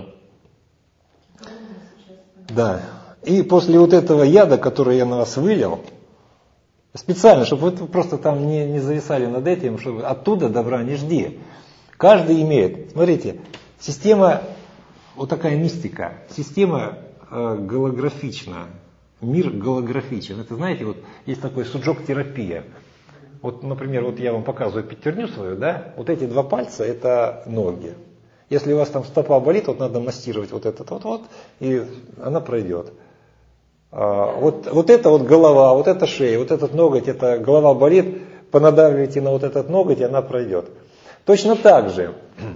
да. И после вот этого яда, который я на вас вылил, специально, чтобы вы просто там не, не зависали над этим, чтобы оттуда добра не жди. Каждый имеет, смотрите, система, вот такая мистика, система э, голографична, мир голографичен. Это знаете, вот есть такой суджок-терапия. Вот, например, вот я вам показываю пятерню свою, да, вот эти два пальца это ноги. Если у вас там стопа болит, вот надо массировать вот этот вот, вот и она пройдет. А, вот, вот это вот голова, вот это шея, вот этот ноготь, это голова болит, понадавливайте на вот этот ноготь, и она пройдет. Точно так же.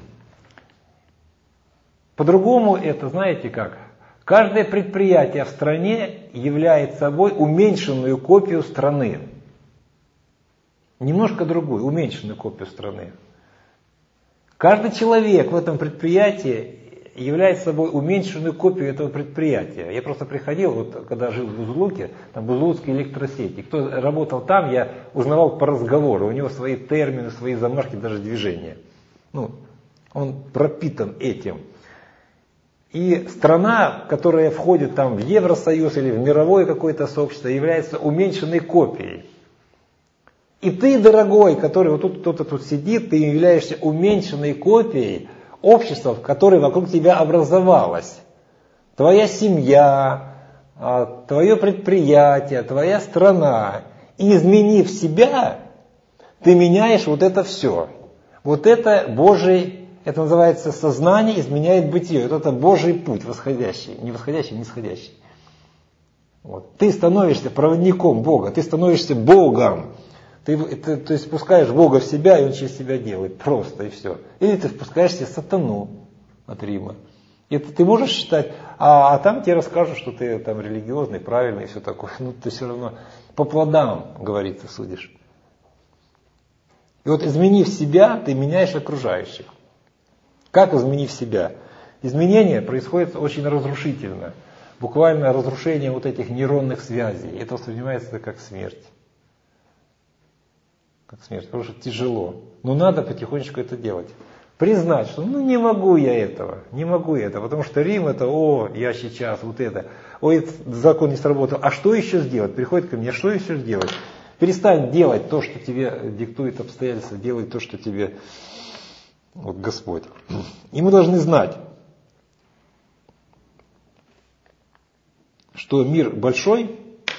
По-другому это, знаете как? Каждое предприятие в стране является собой уменьшенную копию страны. Немножко другую, уменьшенную копию страны. Каждый человек в этом предприятии является собой уменьшенную копию этого предприятия. Я просто приходил, вот когда жил в Бузулуке, там Бузулукские электросети. Кто работал там, я узнавал по разговору. У него свои термины, свои замашки, даже движения. Ну, он пропитан этим. И страна, которая входит там в Евросоюз или в мировое какое-то сообщество, является уменьшенной копией. И ты, дорогой, который вот тут кто-то тут сидит, ты являешься уменьшенной копией общества, которое вокруг тебя образовалось. Твоя семья, твое предприятие, твоя страна. И изменив себя, ты меняешь вот это все. Вот это Божий, это называется сознание, изменяет бытие. Вот это Божий путь восходящий, не восходящий, не нисходящий. Вот. Ты становишься проводником Бога, ты становишься Богом. Ты, ты, ты спускаешь Бога в себя, и Он через себя делает. Просто и все. Или ты спускаешь себе сатану от Рима. И ты, ты можешь считать, а, а там тебе расскажут, что ты там религиозный, правильный и все такое. Ну ты все равно по плодам, говорится, судишь. И вот изменив себя, ты меняешь окружающих. Как изменив себя? Изменение происходит очень разрушительно. Буквально разрушение вот этих нейронных связей. Это воспринимается как смерть. Как смерть, потому что тяжело. Но надо потихонечку это делать. Признать, что ну не могу я этого, не могу я этого, потому что Рим это, о, я сейчас, вот это, ой, этот закон не сработал, а что еще сделать? Приходит ко мне, что еще сделать? Перестань делать то, что тебе диктует обстоятельства, делай то, что тебе вот Господь. И мы должны знать, что мир большой,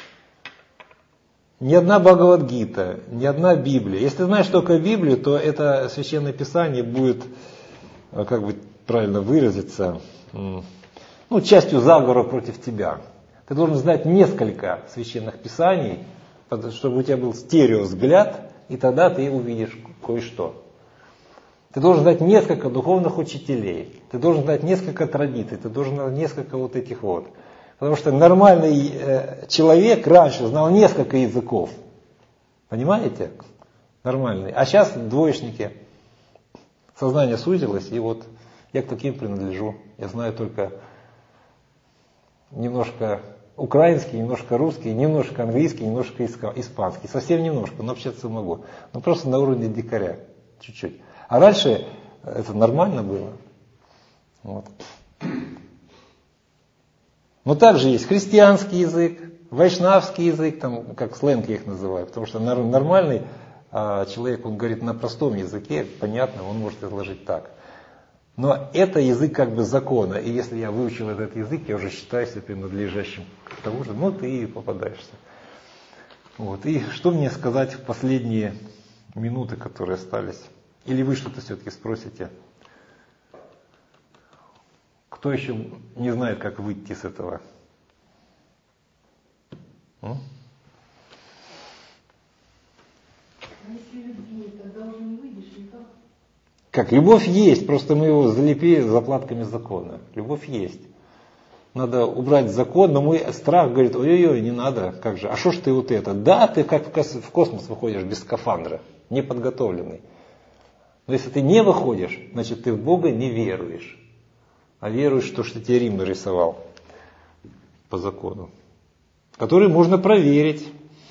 ни одна Бхагавад-гита, ни одна Библия. Если ты знаешь только Библию, то это Священное Писание будет, как бы правильно выразиться, ну, частью заговора против тебя. Ты должен знать несколько Священных Писаний, чтобы у тебя был стереовзгляд, и тогда ты увидишь кое-что. Ты должен знать несколько духовных учителей, ты должен знать несколько традиций, ты должен знать несколько вот этих вот. Потому что нормальный э, человек раньше знал несколько языков. Понимаете? Нормальный. А сейчас двоечники. Сознание сузилось, и вот я к таким принадлежу. Я знаю только немножко украинский, немножко русский, немножко английский, немножко испанский. Совсем немножко, но общаться могу. Но просто на уровне дикаря. Чуть-чуть. А раньше это нормально было. Вот. Но также есть христианский язык, вайшнавский язык, там, как сленг я их называю, потому что нормальный а, человек, он говорит на простом языке, понятно, он может изложить так. Но это язык как бы закона, и если я выучил этот язык, я уже считаю себя принадлежащим к тому же, ну ты и попадаешься. Вот. И что мне сказать в последние минуты, которые остались? Или вы что-то все-таки спросите? Кто еще не знает, как выйти с этого? М? А если любви нет, тогда уже не выйдешь никак. Как? Любовь есть, просто мы его залепили заплатками закона. Любовь есть. Надо убрать закон, но мой страх говорит, ой-ой-ой, не надо, как же, а что ж ты вот это? Да, ты как в космос выходишь без скафандра, неподготовленный. Но если ты не выходишь, значит ты в Бога не веруешь. А веруешь, что, что тебе Рим нарисовал по закону, который можно проверить.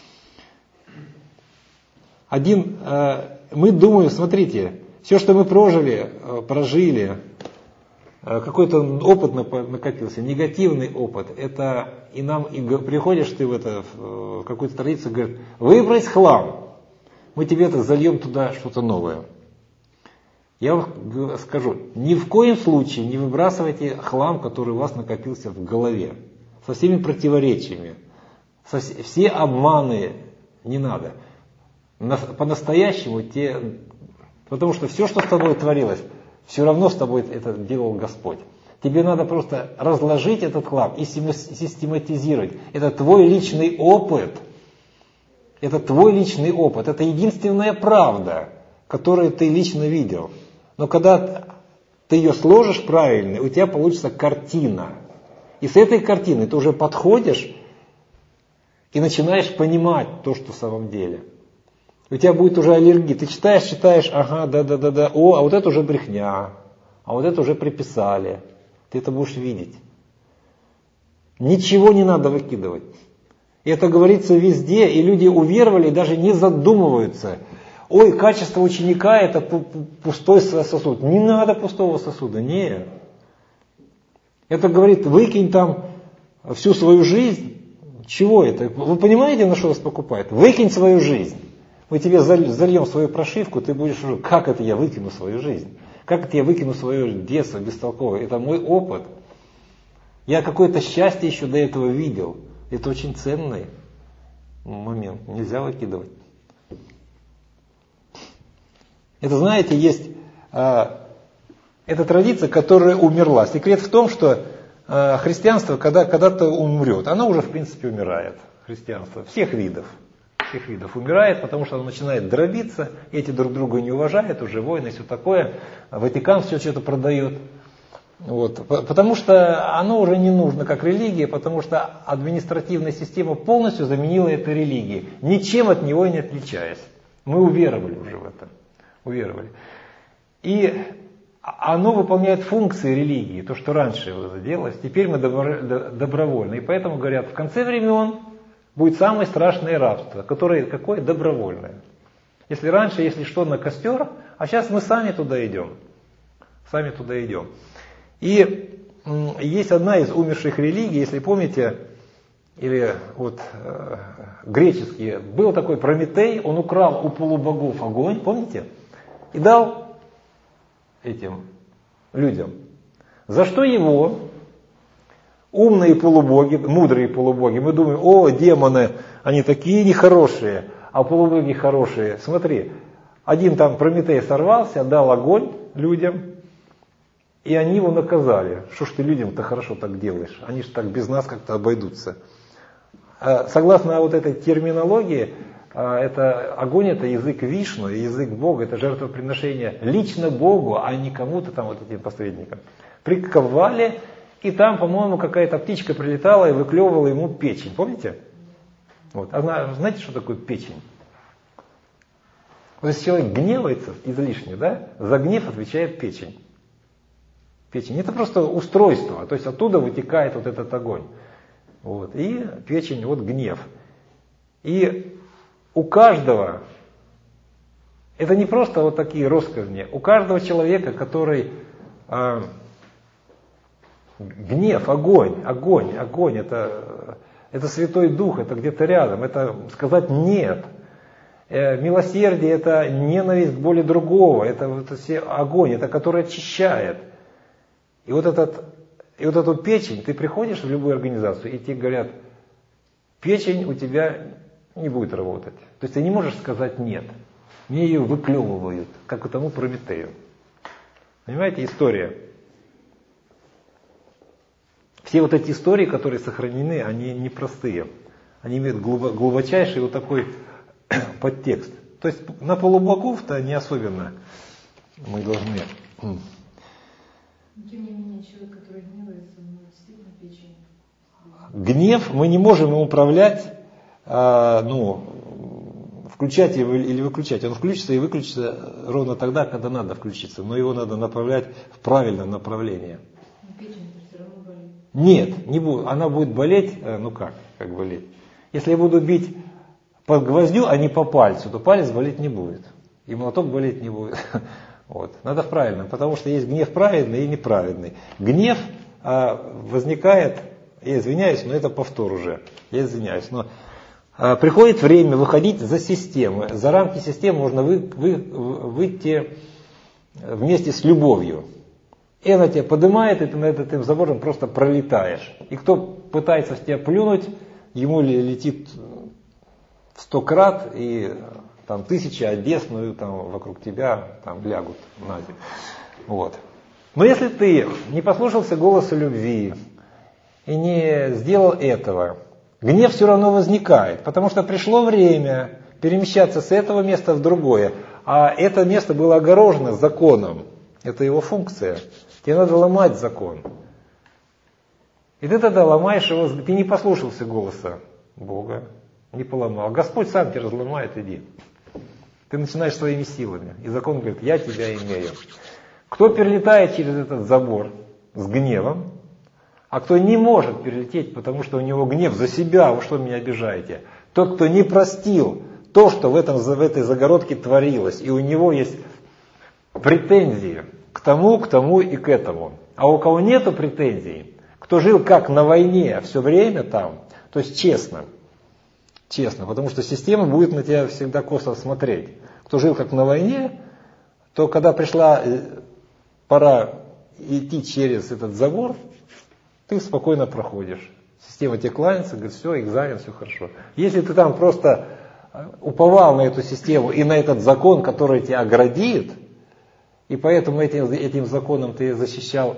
Один, э, мы думаем, смотрите, все, что мы прожили, э, прожили, э, какой-то опыт накопился, негативный опыт, это и нам, и приходишь ты в, это, в какую-то традицию, говорят, выбрось хлам, мы тебе это зальем туда что-то новое. Я вам скажу, ни в коем случае не выбрасывайте хлам, который у вас накопился в голове, со всеми противоречиями, со вс- все обманы не надо. На, по-настоящему те, потому что все, что с тобой творилось, все равно с тобой это делал Господь. Тебе надо просто разложить этот хлам и систематизировать. Это твой личный опыт. Это твой личный опыт. Это единственная правда, которую ты лично видел. Но когда ты ее сложишь правильно, у тебя получится картина. И с этой картиной ты уже подходишь и начинаешь понимать то, что в самом деле. У тебя будет уже аллергия. Ты читаешь, читаешь, ага, да-да-да-да, о, а вот это уже брехня, а вот это уже приписали. Ты это будешь видеть. Ничего не надо выкидывать. И это говорится везде, и люди уверовали и даже не задумываются. Ой, качество ученика это пустой сосуд. Не надо пустого сосуда, нет. Это говорит, выкинь там всю свою жизнь. Чего это? Вы понимаете, на что вас покупают? Выкинь свою жизнь. Мы тебе зальем свою прошивку, ты будешь, как это я выкину свою жизнь? Как это я выкину свое детство бестолковое? Это мой опыт. Я какое-то счастье еще до этого видел. Это очень ценный момент. Нельзя выкидывать. Это, знаете, есть э, эта традиция, которая умерла. Секрет в том, что э, христианство, когда, когда-то умрет, оно уже, в принципе, умирает. Христианство всех видов. Всех видов умирает, потому что оно начинает дробиться, эти друг друга не уважают, уже войны и все такое. Ватикан все что-то продает. Вот. Потому что оно уже не нужно как религия, потому что административная система полностью заменила это религией, ничем от него не отличаясь. Мы уверовали уже в это. Уверовали. И оно выполняет функции религии, то, что раньше делалось, теперь мы добровольно. И поэтому говорят, в конце времен будет самое страшное рабство, которое какое добровольное. Если раньше, если что, на костер, а сейчас мы сами туда идем. сами туда идем. И есть одна из умерших религий, если помните, или вот э, греческие, был такой Прометей, он украл у полубогов огонь, помните? И дал этим людям. За что его умные полубоги, мудрые полубоги, мы думаем, о, демоны, они такие нехорошие, а полубоги хорошие. Смотри, один там Прометей сорвался, дал огонь людям, и они его наказали. Что ж ты людям-то хорошо так делаешь? Они же так без нас как-то обойдутся. Согласно вот этой терминологии, это, огонь это язык Вишну, язык Бога, это жертвоприношение лично Богу, а не кому-то там вот этим посредникам. Приковали, и там, по-моему, какая-то птичка прилетала и выклевывала ему печень. Помните? Вот. Она, знаете, что такое печень? Вот если человек гневается излишне, да, за гнев отвечает печень. Печень. Это просто устройство, то есть оттуда вытекает вот этот огонь. Вот. И печень, вот гнев. И у каждого, это не просто вот такие россказни, у каждого человека, который э, гнев, огонь, огонь, огонь, это, это Святой Дух, это где-то рядом, это сказать нет. Э, милосердие это ненависть к боли другого, это, это все огонь, это который очищает. И вот, этот, и вот эту печень, ты приходишь в любую организацию, и тебе говорят, печень у тебя не будет работать. То есть ты не можешь сказать нет. Мне ее выклевывают, как и тому Прометею. Понимаете, история. Все вот эти истории, которые сохранены, они непростые. Они имеют глубочайший вот такой подтекст. То есть на полубогов-то не особенно мы должны... Тем не менее, человек, который гневается, у него действительно печень. Гнев мы не можем им управлять, а, ну, включать его или выключать. Он включится и выключится ровно тогда, когда надо включиться. Но его надо направлять в правильном направлении. Но печень все равно болит. Нет, не будет. Она будет болеть, ну как, как болеть. Если я буду бить по гвоздю, а не по пальцу, то палец болеть не будет. И молоток болеть не будет. Вот. Надо в правильном, потому что есть гнев праведный и неправедный. Гнев а, возникает, я извиняюсь, но это повтор уже, я извиняюсь, но а, приходит время выходить за систему. За рамки системы можно вы, вы, выйти вместе с любовью. И она тебя поднимает, и ты над этим забором просто пролетаешь. И кто пытается в тебя плюнуть, ему летит в сто крат, и там тысячи одесную там вокруг тебя там лягут на землю. Вот. Но если ты не послушался голоса любви и не сделал этого, гнев все равно возникает, потому что пришло время перемещаться с этого места в другое, а это место было огорожено законом, это его функция. Тебе надо ломать закон. И ты тогда ломаешь его, ты не послушался голоса Бога, не поломал. Господь сам тебя разломает, иди. Ты начинаешь своими силами. И закон говорит, я тебя имею. Кто перелетает через этот забор с гневом, а кто не может перелететь, потому что у него гнев за себя, вы что меня обижаете? Тот, кто не простил то, что в, этом, в этой загородке творилось, и у него есть претензии к тому, к тому и к этому. А у кого нету претензий, кто жил как на войне все время там, то есть честно, честно, потому что система будет на тебя всегда косо смотреть. Кто жил как на войне, то когда пришла пора идти через этот забор, ты спокойно проходишь. Система тебе кланяется, говорит, все, экзамен, все хорошо. Если ты там просто уповал на эту систему и на этот закон, который тебя оградит, и поэтому этим, этим законом ты защищал,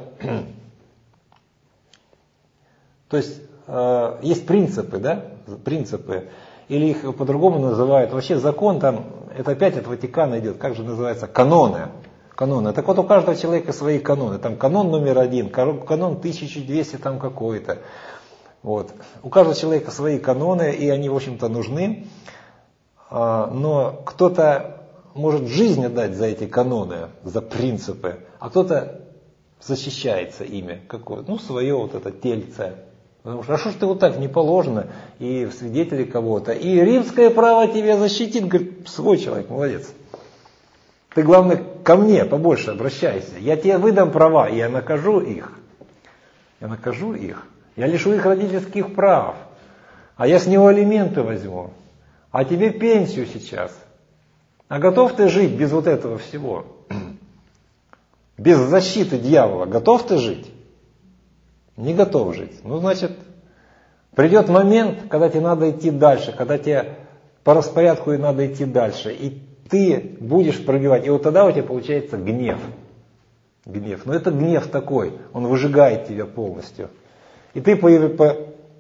то есть э, есть принципы, да, принципы, или их по-другому называют. Вообще закон там, это опять от Ватикана идет, как же называется, каноны. Каноны. Так вот у каждого человека свои каноны. Там канон номер один, канон тысяча двести там какой-то. Вот. У каждого человека свои каноны, и они, в общем-то, нужны. Но кто-то может жизнь отдать за эти каноны, за принципы, а кто-то защищается ими, какое, ну, свое вот это тельце. Потому что, а что ж ты вот так не положено, и в свидетели кого-то, и римское право тебя защитит, говорит, свой человек, молодец. Ты, главное, ко мне побольше обращайся. Я тебе выдам права, и я накажу их. Я накажу их. Я лишу их родительских прав. А я с него алименты возьму. А тебе пенсию сейчас. А готов ты жить без вот этого всего? Без защиты дьявола. Готов ты жить? Не готов жить. Ну, значит, придет момент, когда тебе надо идти дальше, когда тебе по распорядку и надо идти дальше. И ты будешь пробивать. И вот тогда у тебя получается гнев. Гнев. Но это гнев такой. Он выжигает тебя полностью. И ты по,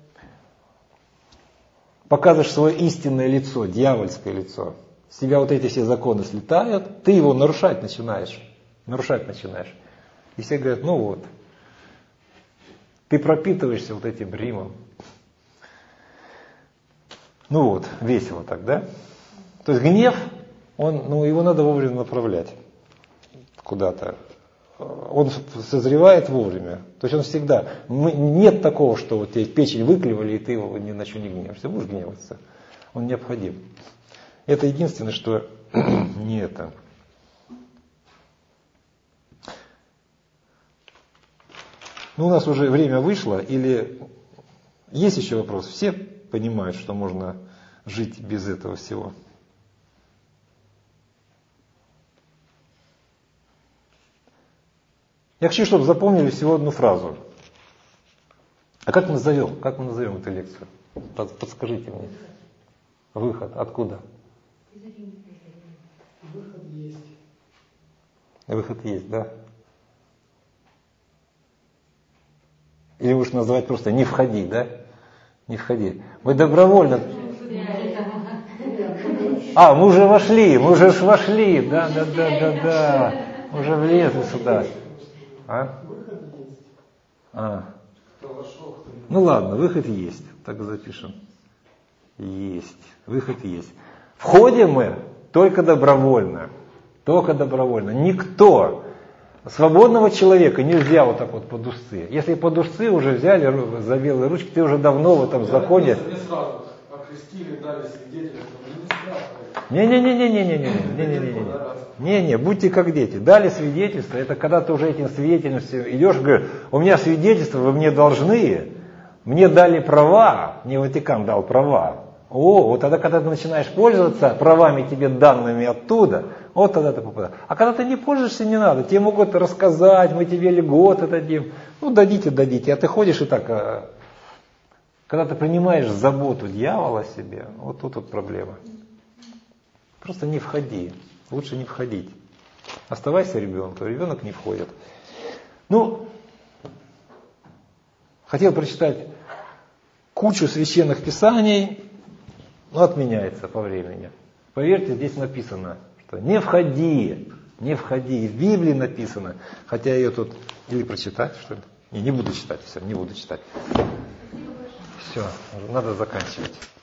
показываешь свое истинное лицо, дьявольское лицо. С тебя вот эти все законы слетают. Ты его нарушать начинаешь. Нарушать начинаешь. И все говорят, ну вот. Ты пропитываешься вот этим Римом. Ну вот, весело так, да? То есть гнев, он, ну, его надо вовремя направлять куда-то. Он созревает вовремя. То есть он всегда... Нет такого, что вот тебе печень выклевали, и ты его ни на что не гневаешься. Будешь гневаться. Он необходим. Это единственное, что не это. Ну, у нас уже время вышло, или есть еще вопрос? Все понимают, что можно жить без этого всего? Я хочу, чтобы запомнили всего одну фразу. А как мы назовем? Как мы назовем эту лекцию? Подскажите мне. Выход. Откуда? Выход есть. Выход есть, да? Или уж назвать просто «не входи», да? Не входи. Мы добровольно... А, мы уже вошли, мы уже вошли, да, да, да, да, да. Мы уже влезли сюда. А? А. Ну ладно, выход есть. Так запишем. Есть. Выход есть. Входим мы только добровольно. Только добровольно. Никто. Свободного человека нельзя вот так вот под усы. Если под усы уже взяли за белые ручки, ты уже давно в этом законе. Не сразу окрестили, дали свидетельство. Не-не-не-не-не-не-не-не-не-не-не. Не-не, будьте как дети. Дали свидетельство, это когда ты уже этим свидетельством идешь, говоришь, у меня свидетельство, вы мне должны, мне дали права, мне Ватикан дал права. О, вот тогда, когда ты начинаешь пользоваться правами тебе данными оттуда, вот тогда ты попадаешь. А когда ты не пользуешься, не надо. Тебе могут рассказать, мы тебе льготы дадим. Ну, дадите, дадите. А ты ходишь и так, когда ты принимаешь заботу дьявола о себе, вот тут вот проблема. Просто не входи. Лучше не входить. Оставайся ребенком. Ребенок не входит. Ну, хотел прочитать кучу священных писаний, но отменяется по времени. Поверьте, здесь написано, что не входи, не входи. В Библии написано, хотя ее тут или прочитать, что ли? Не, не буду читать, все, не буду читать. Все, надо заканчивать.